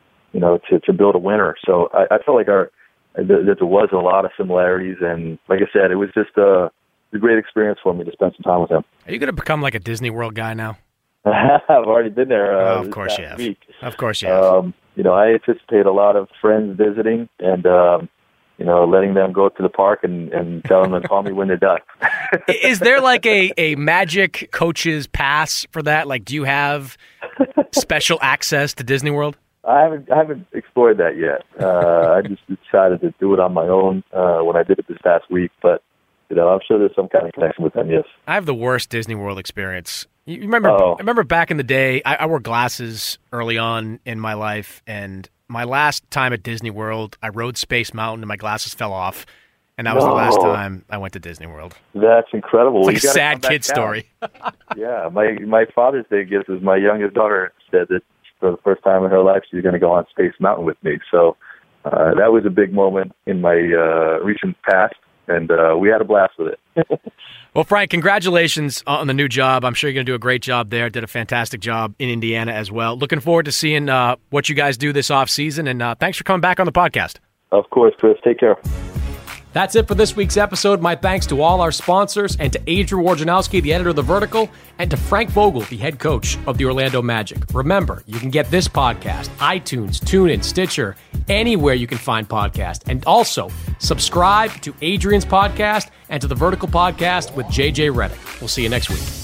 to build a winner. So I felt like that there was a lot of similarities. And like I said, it was just a great experience for me to spend some time with him. Are you going to become like a Disney World guy now? I've already been there. Of course you have. Week. Of course you have. I anticipate a lot of friends visiting and, letting them go to the park and tell them to call me when they're done. Is there like a magic coach's pass for that? Like, do you have special access to Disney World? I haven't explored that yet. I just decided to do it on my own when I did it this past week. But, I'm sure there's some kind of connection with them, yes. I have the worst Disney World experience. You remember? I remember back in the day, I wore glasses early on in my life, and my last time at Disney World, I rode Space Mountain, and my glasses fell off, and that was the last time I went to Disney World. That's incredible. It's like a sad kid story. Yeah, my Father's Day gift was my youngest daughter said that for the first time in her life, she's going to go on Space Mountain with me. So that was a big moment in my recent past, and we had a blast with it. Well, Frank, congratulations on the new job. I'm sure you're going to do a great job there. Did a fantastic job in Indiana as well. Looking forward to seeing what you guys do this offseason, and thanks for coming back on the podcast. Of course, Chris. Take care. That's it for this week's episode. My thanks to all our sponsors and to Adrian Wojnarowski, the editor of The Vertical, and to Frank Vogel, the head coach of the Orlando Magic. Remember, you can get this podcast, iTunes, TuneIn, Stitcher, anywhere you can find podcasts. And also, subscribe to Adrian's podcast and to The Vertical Podcast with JJ Redick. We'll see you next week.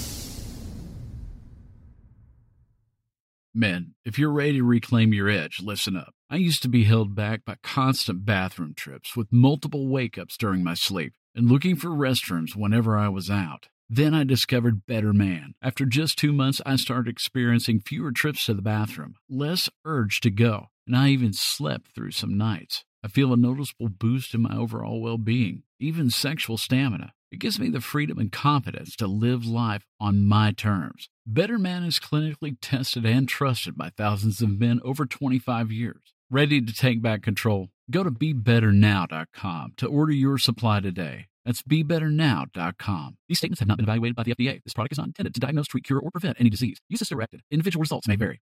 Men, if you're ready to reclaim your edge, listen up. I used to be held back by constant bathroom trips with multiple wake-ups during my sleep and looking for restrooms whenever I was out. Then I discovered Better Man. After just 2 months, I started experiencing fewer trips to the bathroom, less urge to go, and I even slept through some nights. I feel a noticeable boost in my overall well-being, even sexual stamina. It gives me the freedom and confidence to live life on my terms. Better Man is clinically tested and trusted by thousands of men over 25 years. Ready to take back control? Go to BeBetterNow.com to order your supply today. That's BeBetterNow.com. These statements have not been evaluated by the FDA. This product is not intended to diagnose, treat, cure, or prevent any disease. Use as directed. Individual results may vary.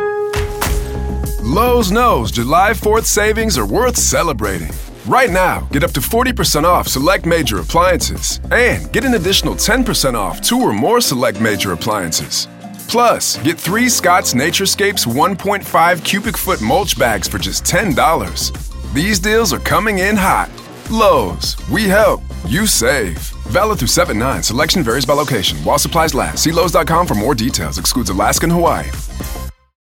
Lowe's knows July 4th savings are worth celebrating. Right now, get up to 40% off select major appliances and get an additional 10% off 2 or more select major appliances. Plus, get 3 Scott's Naturescapes 1.5 cubic foot mulch bags for just $10. These deals are coming in hot. Lowe's, we help, you save. Valid through 7/9. Selection varies by location. While supplies last. See Lowe's.com for more details. Excludes Alaska and Hawaii.